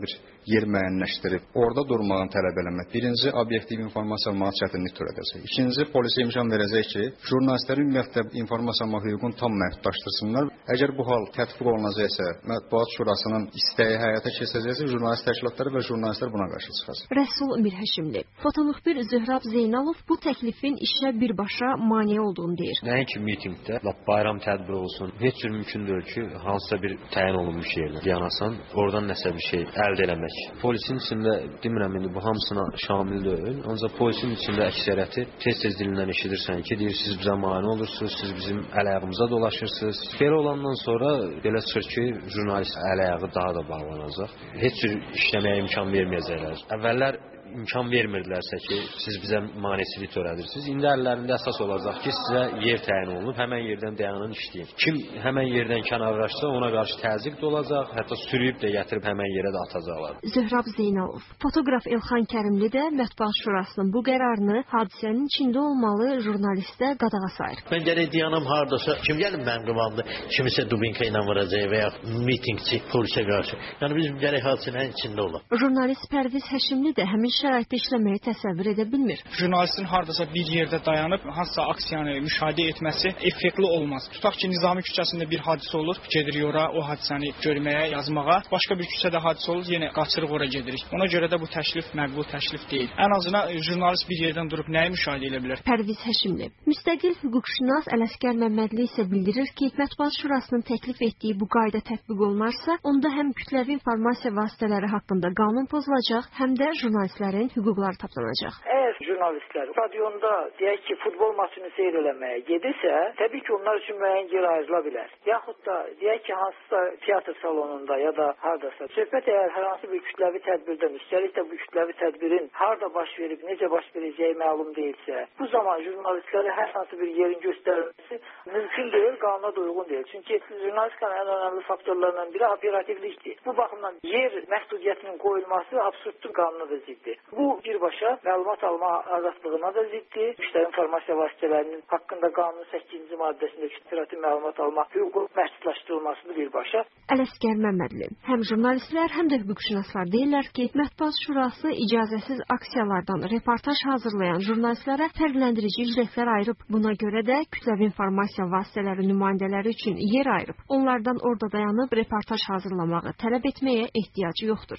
yer müəyyənləşdirib orada durmağını tələb eləmək. Birinci, obyektiv informasiya almağa çətinlik törədəcək. İkinci, polisə imkan verəcək ki, jurnalistlərin ümumiyyətlə informasiya alma hüququnu tam məhdudlaşdırsınlar. Əgər bu hal tətbiq olunacaqsa, Mətbuat Şurasının istəyi həyata keçiriləcəksə, jurnalist təşkilatları və jurnalistlər buna qarşı çıxacaq. Rəsul Mirhəşimli, fotomüxbir Zöhrab Zeynalov bu təklifin işə birbaşa maneə olduğunu deyir. Nəinki mitinqdə, bayram tədbiri olsun, heç cür mümkün deyil ki, hansısa bir təyin olunmuş yerlə yanasan, oradan nəsə bir şey əldə eləmək. Polisin içində, demirəm indi bu hamısına şamil deyil, ancaq polisin içində əksəriyyəti tez-tez dilindən eşidirsən ki, deyir, siz bizə mane olursunuz, siz bizim əl-ayağımıza dolaşırsınız. Belə olandan sonra belə çıxır ki, jurnalist əl-ayağı daha da bağlanacaq. Heç cür işləməyə imkan verməyəcəklər. Əvvəllər imkan vermirdilərsə ki, siz bizə maneçilik törədirsiniz. İndi əllərində əsas olacaq ki, sizə yer təyin olunub, həmən yerdən dayanın işləyin. Kim həmən yerdən kənarlaşsa, ona qarşı təzyiq də olacaq, hətta sürüyüb də gətirib həmən yerə də atacaqlar. Zöhrab Zeynalov, fotoqraf Elxan Kərimli də Mətbuat Şurasının bu qərarını hadisənin içində olmalı jurnalistə qadağa sayır. Mən gərək dayanım hardasa, kim gəlib mənim qıvamda, kimisə dubinka ilə vuracaq və ya mitingçi polisə qarşı. Yəni bizim gərək hadisənin içində olaq. Jurnalist Pərviz Həşimli də həmin şəraitdə işləməyi təsəvvür edə bilmir. Jurnalistin hardasa bir yerdə dayanıb hansısa aksiyanı müşahidə etməsi effektli olmaz. Tutaq ki, Nizami küçəsində bir hadisə olur, gedirik ora o hadisəni görməyə, yazmağa. Başqa bir küçədə hadisə olur, yenə qaçırıq ora gedirik. Ona görə də bu təklif məqbul təklif deyil. Ən azından jurnalist bir yerdən durub nəyi müşahidə edə bilər? Pərviz Həşimli, müstəqil hüquqşünas Ələsgər Məmmədli isə bildirir ki, Mətbuat Şurasının təklif etdiyi bu qayda tətbiq olunarsa, onda həm kütləvi informasiya vasitələri haqqında qanun pozulacaq, həm də jurnalistlərin hüquqları tapdanacaq. Əgər jurnalistlər stadionda deyək ki, futbol maçını seyr eləməyə gedirsə, təbii ki, onlar üçün müəyyən yer ayrıla bilər. Yaxud da deyək ki, hansısa teatr salonunda ya da hardasa söhbət əgər hər hansı bir kütləvi tədbirdən, üstəlik də bu kütləvi tədbirin harda baş verib, necə baş verəcəyi məlum deyilsə, bu zaman jurnalistlərə hər hansı bir yerin göstərilməsi mümkün deyil, qanuna da uyğun deyil. Çünki jurnalistikanın ən önəmli faktorlarından biri operativlikdir. Bu baxımdan yer məhdudiyyətinin qoyulması absurddur, qanuna da ziddir. Bu birbaşa məlumat alma azadlığına da ziddir. Müştəri informasiya vasitələrinin haqqında qanunun səkkizinci maddəsində operativ məlumat alma hüququ məhdudlaşdırılmasıdır birbaşa. Ələsgər Məmmədli, həm jurnalistlər, həm də hüquqşünaslar deyirlər ki, Mətbuat Şurası icazəsiz aksiyalardan reportaj hazırlayan jurnalistlərə fərqləndirici ücretlər ayırıb. Buna görə də kütləvi informasiya vasitələri nümayəndələri üçün yer ayırıb. Onlardan orada dayanıb reportaj hazırlamağı tələb etməyə ehtiyacı yoxdur.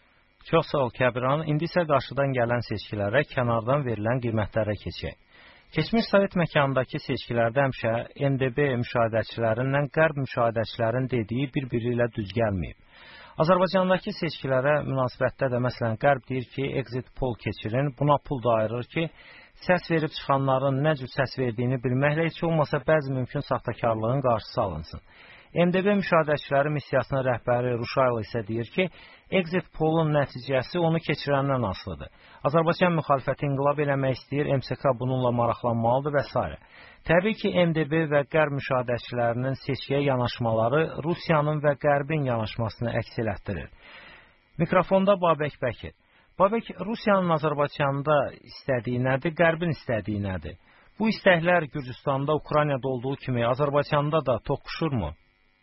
Çox sağ ol Kəbiran. İndi isə qarşıdan gələn seçkilərə kənardan verilən qiymətlərə keçək. Keçmiş Sovet məkanındakı seçkilərdə həmişə M D B müşahidəçilərindən qərb müşahidəçilərin dediyi bir-biri ilə düz gəlməyib. Azərbaycandakı seçkilərə münasibətdə də məsələn qərb deyir ki, exit poll keçirin, buna pul da ayırır ki, səs verib çıxanların nə cür səs verdiyini bilməklə heç olmasa bəzi mümkün saxtakarlığın qarşısı alınsın. M D B müşahidəçiləri missiyasının rəhbəri Ruşaylı isə deyir ki, exit pollun nəticəsi onu keçirəndən asılıdır. Azərbaycan müxalifəti inqilab eləmək istəyir, M S K bununla maraqlanmalıdır və s. Təbii ki, M D B və qərb müşahidəçilərinin seçkiyə yanaşmaları Rusiyanın və qərbin yanaşmasını əks elətdirir. Mikrofonda Babək Bəkir. Babək, Rusiyanın Azərbaycanda istədiyi nədir, qərbin istədiyi nədir? Bu istəklər Gürcüstanda, Ukraynada olduğu kimi Azərbaycanda da toqquşurmu?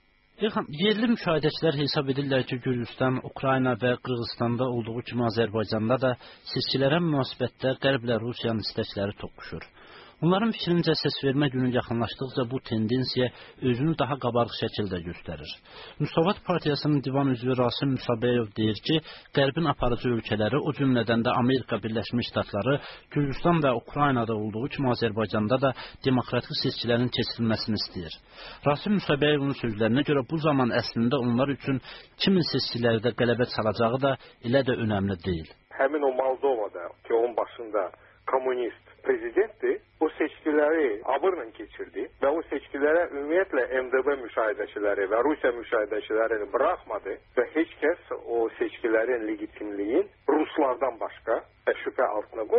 Yerli müşahidəçilər hesab edirlər ki, Gürcüstan, Ukrayna və Qırğızstanda olduğu kimi Azərbaycanda da seçkilərə münasibətdə qərblə Rusiyanın istəkləri toqquşur. Onların fikrincə səsvermə günü yaxınlaşdıqca bu tendensiya özünü daha qabarıq şəkildə göstərir. Müsavat Partiyasının divan üzvü Rasim Müsabeyev deyir ki, qərbin aparıcı ölkələri, o cümlədən də Amerika Birləşmiş Ştatları, Gürcüstan və Ukraynada olduğu kimi Azərbaycanda da demokratik seçkilərin keçirilməsini istəyir. Rasim Müsabeyevin sözlərinə görə bu zaman əslində onlar üçün kimin seçkilərdə qələbə çalacağı da elə də önəmli deyil. Həmin o Moldovada ki, onun başında komünist prezidentdir, o seçkiləri abırla keçirdi və o seçkilərə ümumiyyətlə M D B müşahidəçiləri və Rusiya müşahidəçilərini buraxmadı və heç kəs o seçkilərin legitimliyin Ruslardan başqa şübhə altına qoymur.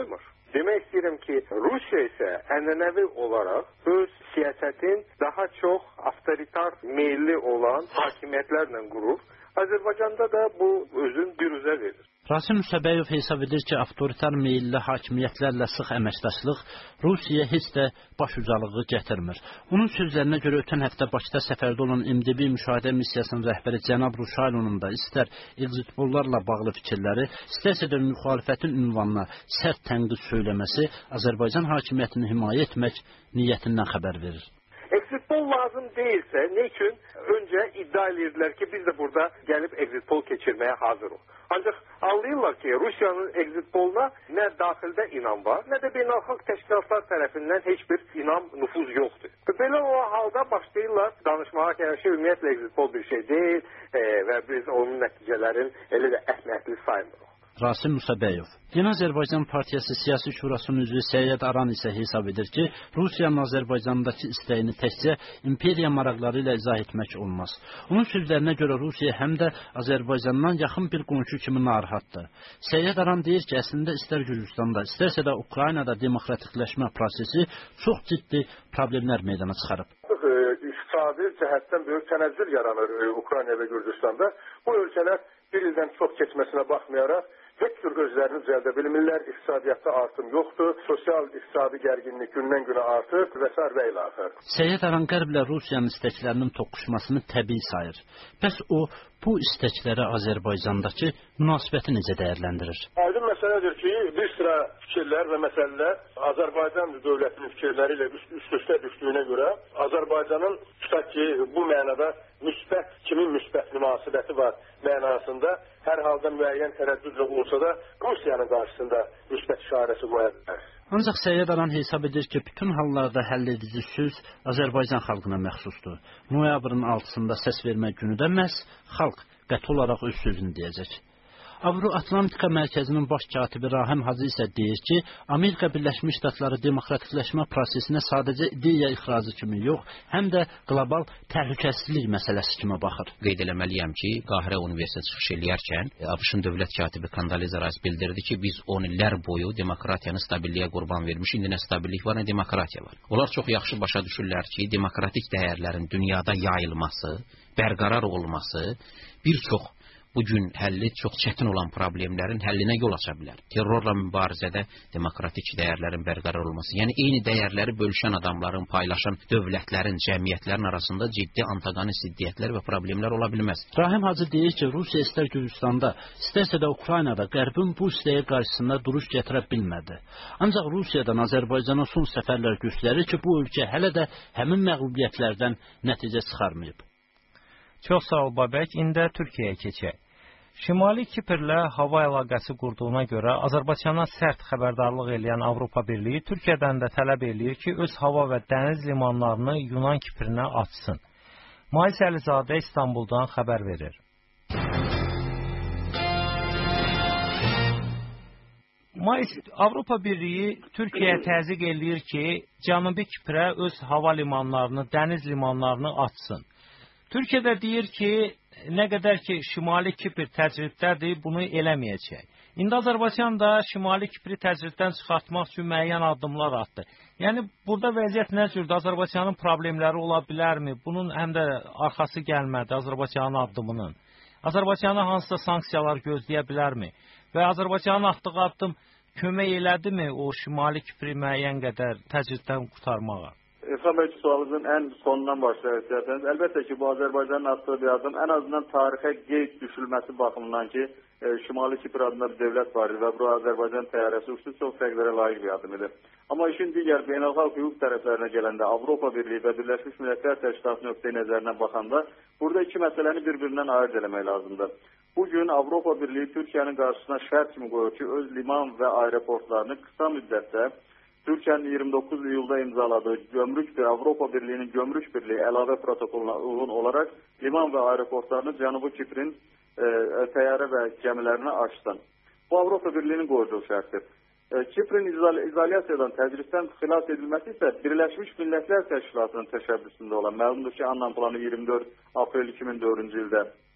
Demək istəyirəm ki, Rusiya isə ənənəvi olaraq öz siyasətin daha çox avtoritar meyilli olan hakimiyyətlərlə qurur. Azərbaycanda da bu özün büruzə verir. Rasim Müsəbəyov hesab edir ki, avtoritar meyilli hakimiyyətlərlə sıx əməkdaşlıq Rusiyaya heç də baş ucalığı gətirmir. Onun sözlərinə görə ötən həftə Bakıda səfərdə olan M D B müşahidə missiyasının rəhbəri cənab Ruşaylonun da istər exit pollarla bağlı fikirləri, istərsə də müxalifətin ünvanına sərt tənqid söyləməsi Azərbaycan hakimiyyətini himayə etmək niyyətindən xəbər verir. Exit poll lazım değilse ne için? Önce iddia ediyorlar ki biz de burada gelip exit poll geçirmeye hazırız. Ancak anlıyorlar ki Rusya'nın exit polluna ne daxildə inan var, ne de beynəlxalq təşkilatlar tərəfindən heç bir inam, nüfuz yoktur. Belə o halda başlayırlar danışmağa ki, ümumiyyətlə exit poll bir şey değil e, ve biz onun nəticələrin elə də əhəmiyyətli saymırıq. Rasim Müsəbəyov. Yeni Azərbaycan Partiyası Siyasi Şurasının üzvü Səyyid Aran isə hesab edir ki, Rusiyanın Azərbaycandakı istəyini təkcə imperiya maraqları ilə izah etmək olmaz. Onun sözlərinə görə Rusiya həm də Azərbaycandan yaxın bir qonşu kimi narahatdır. Səyyid Aran deyir ki, əslində istər Gürcüstanda, istərsə də Ukraynada demokratikləşmə prosesi çox ciddi problemlər meydana çıxarıb. İqtisadi cəhətdən böyük tənəzzül yaranır Ukrayna və Gürcüstanda. Bu ölkələr bir ildən çox keçməsinə baxmayaraq heç tür özlərini düzəldə bilmirlər, iqtisadiyyatda artım yoxdur, sosial-iqtisadi gərginlik gündən günə artır və s. və ilə axır. Səyyid Aran Qərblə Rusiyanın istəklərinin toqquşmasını təbii sayır. Bəs o, bu istəklərə Azərbaycandakı münasibəti necə dəyərləndirir? Aydın məsələdir ki, bir sıra fikirlər və məsələlər Azərbaycan dövlətinin fikirləri ilə üst-üstə düşdüyünə görə Azərbaycanın tutaq ki, bu mənada müsbət, kimin müsbət münasibəti var mənasında hər halda müəyyən tərəddüdlə olsa da Rusiyanın qarşısında müsbət işarəsi qoya bilər. Ancaq Səyyid Aran hesab edir ki, bütün hallarda həll edici söz Azərbaycan xalqına məxsusdur. Noyabrın altısında səs vermək günü də məhz xalq qəti olaraq öz sözünü deyəcək. Avro-Atlantika Mərkəzinin baş katibi Rahim Hacı isə deyir ki, Amerika Birləşmiş Ştatları demokratikləşmə prosesinə sadəcə ideya ixracı kimi yox, həm də qlobal təhlükəsizlik məsələsi kimi baxır. Qeyd eləməliyəm ki, Qahirə Universiteti çıxış eləyərkən ABŞ-ın dövlət katibi Condoleezza Rice bildirdi ki, biz on illər boyu demokratiyanı stabilliyə qurban vermiş, indi nə stabillik var, nə demokratiya var. Onlar çox yaxşı başa düşürlər ki, demokratik dəyərlərin dünyada yayılması, bərqərar olması bir çox bugün həlli çox çətin olan problemlərin həllinə yol aça bilər. Terrorla mübarizədə demokratik dəyərlərin bərqərar olması, yəni eyni dəyərləri bölüşən adamların, paylaşan dövlətlərin, cəmiyyətlərin arasında ciddi antagonist ziddiyyətlər və problemlər ola bilməz. Rahim Hacı deyir ki, Rusiya istər Gürcüstanda, istərsə də Ukraynada Qərbin bu istəyə qarşısında duruş gətirə bilmədi. Ancaq Rusiyadan Azərbaycana son səfərlər göstərir ki, bu ölkə hələ də həmin məğlubiyyətlərdən nəticə çıxarmayıb. Çox sağ ol Babək, indi Türkiyəyə keçək. Şimali Kiprlə hava əlaqəsi qurduğuna görə Azərbaycana sərt xəbərdarlıq edən Avropa Birliyi Türkiyədən də tələb eləyir ki, öz hava və dəniz limanlarını Yunan Kiprinə açsın. Mais Əlizadə İstanbuldan xəbər verir. Mais Avropa Birliyi Türkiyəyə təzyiq eləyir ki, Cənubi Kiprə öz hava limanlarını, dəniz limanlarını açsın. Türkiyə deyir ki, nə qədər ki, Şimali Kipr təcridədir, bunu eləməyəcək. İndi Azərbaycan da Şimali Kipri təcriddən çıxartmaq üçün müəyyən addımlar atdı. Yəni, burada vəziyyət nə cürdür? Azərbaycanın problemləri ola bilərmi? Bunun həm də arxası gəlmədi Azərbaycanın addımının. Azərbaycana hansısa sanksiyalar gözləyə bilərmi? Və Azərbaycanın atdığı addım kömək elədimi o Şimali Kipri müəyyən qədər təcriddən qurtarmağa? İlham Bey, sualınızın ən sonundan başlayaq istərsəniz. Əlbəttə ki, bu Azərbaycanın atdığı bir adım ən azından tarixə qeyd düşülməsi baxımından ki, e, Şimali Kipr adında bir dövlət var və bu Azərbaycan təyyarəsi uçdu, çox fərqlərə layiq bir adım idi. Amma işin digər beynəlxalq hüquq tərəflərinə gələndə Avropa Birliyi və Birləşmiş Millətlər Təşkilatı nöqteyi nəzərindən baxanda burada iki məsələni bir-birindən ayırt eləmək lazımdır. Bugün Avropa Birliyi Türkiyənin qarşısına şərt kimi qoyur ki, öz liman və aeroportlarını qısa müddətdə Türkiyənin iyirmi doqquz iyulda imzaladığı gömrük bir Avropa Birliyinin gömrük birliyi əlavə protokoluna uyğun olaraq liman və aeroportlarını Cənubi Kiprin e, təyyarə və gəmilərinə açsın. Bu Avropa Birliyinin qoyduğu şərtdir. E, Kiprin izol izolyasiyadan, təcriddən xilas edilməsi isə Birləşmiş Millətlər Təşkilatının təşəbbüsündə olan, məlumdur ki, Annan planı iyirmi dörd aprel iki min dördüncü ildə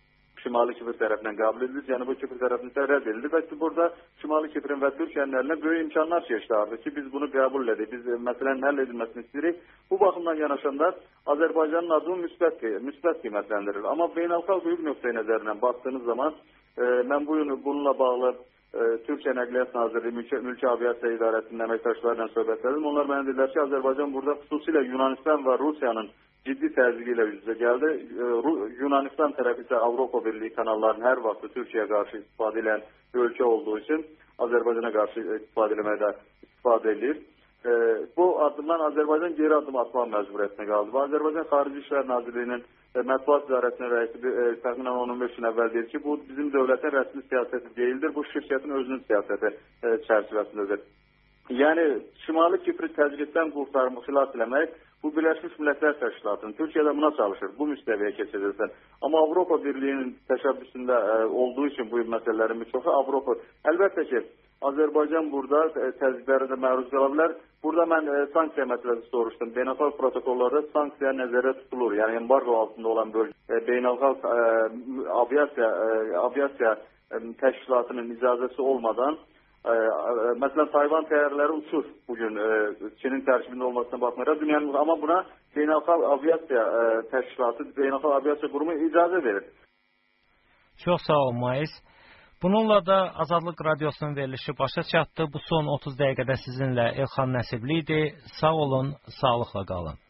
Şimali Kipr tərəfindən qəbul edilir, Cənubi Kipr tərəfindən rədd edilir və ki, burada Şimali Kiprin və Türkiyənin əlinə böyük imkanlar keçdi ki, biz bunu qəbul edirik, biz məsələnin həll edilməsini istəyirik. Bu baxımdan yanaşanda Azərbaycanın adını müsbət, müsbət qiymətləndirir. Amma beynəlxalq hüquq nöqteyi nəzərindən baxdığınız zaman e, mən bu gün bununla bağlı e, Türkiyə Nəqliyyat Nazirliyi, Mülki, Mülki Aviasiya İdarəsinin əməkdaşlarıyla söhbət edim. Onlar mənə dedilər ki, Azərbaycan burada xüsusilə Yunanistan və Rusiyanın ciddi təzyiqi ilə üz-üzə gəldi. Yunanistan tərəfi isə Avropa Birliyi kanallarının hər vaxt Türkiyəyə qarşı istifadə edən ölkə olduğu üçün Azərbaycana qarşı istifadə eləməkdə istifadə edir. E, bu addımdan Azərbaycan geri addım atmaq məcburiyyətinə qaldı. Və Azərbaycan Xarici İşlər Nazirliyinin e, mətbuat idarəsinin rəisi e, təxminən on on beş gün əvvəl deyir ki, bu bizim dövlətin rəsmi siyasəti deyildir, bu şirkətin özünün siyasəti e, çərçivəsindədir. Yəni Şimali Kipri təcriddən qurtarmaq, xilas eləmək bu Birləşmiş Millətlər Təşkilatının Türkiyədə buna çalışır, bu müstəviyə keçirilsin. Amma Avropa Birliyinin təşəbbüsündə e, olduğu üçün bu məsələlərin bir çoxu Avropa. Əlbəttə ki, Azərbaycan burada e, təzyiqlərə də məruz qala bilər. Burada mən e, sanksiya məsələsi soruşdum. Beynəlxalq protokollarda sanksiya nəzərdə tutulur. Yəni embargo altında olan bölgə e, beynəlxalq e, aviasiya e, aviasiya e, təşkilatının icazəsi olmadan e, e, məsələn Tayvan təyyarələri uçur bugün e, Çinin tərkibində olmasına baxmayaraq dünyanın, amma buna beynəlxalq aviasiya e, təşkilatı, beynəlxalq aviasiya qurumu icazə verir. Çox sağ ol Mayis. Bununla da Azadlıq Radiosunun verilişi başa çatdı. Bu son otuz dəqiqədə sizinlə Elxan Nəsibli idi. Sağ olun, sağlıqla qalın.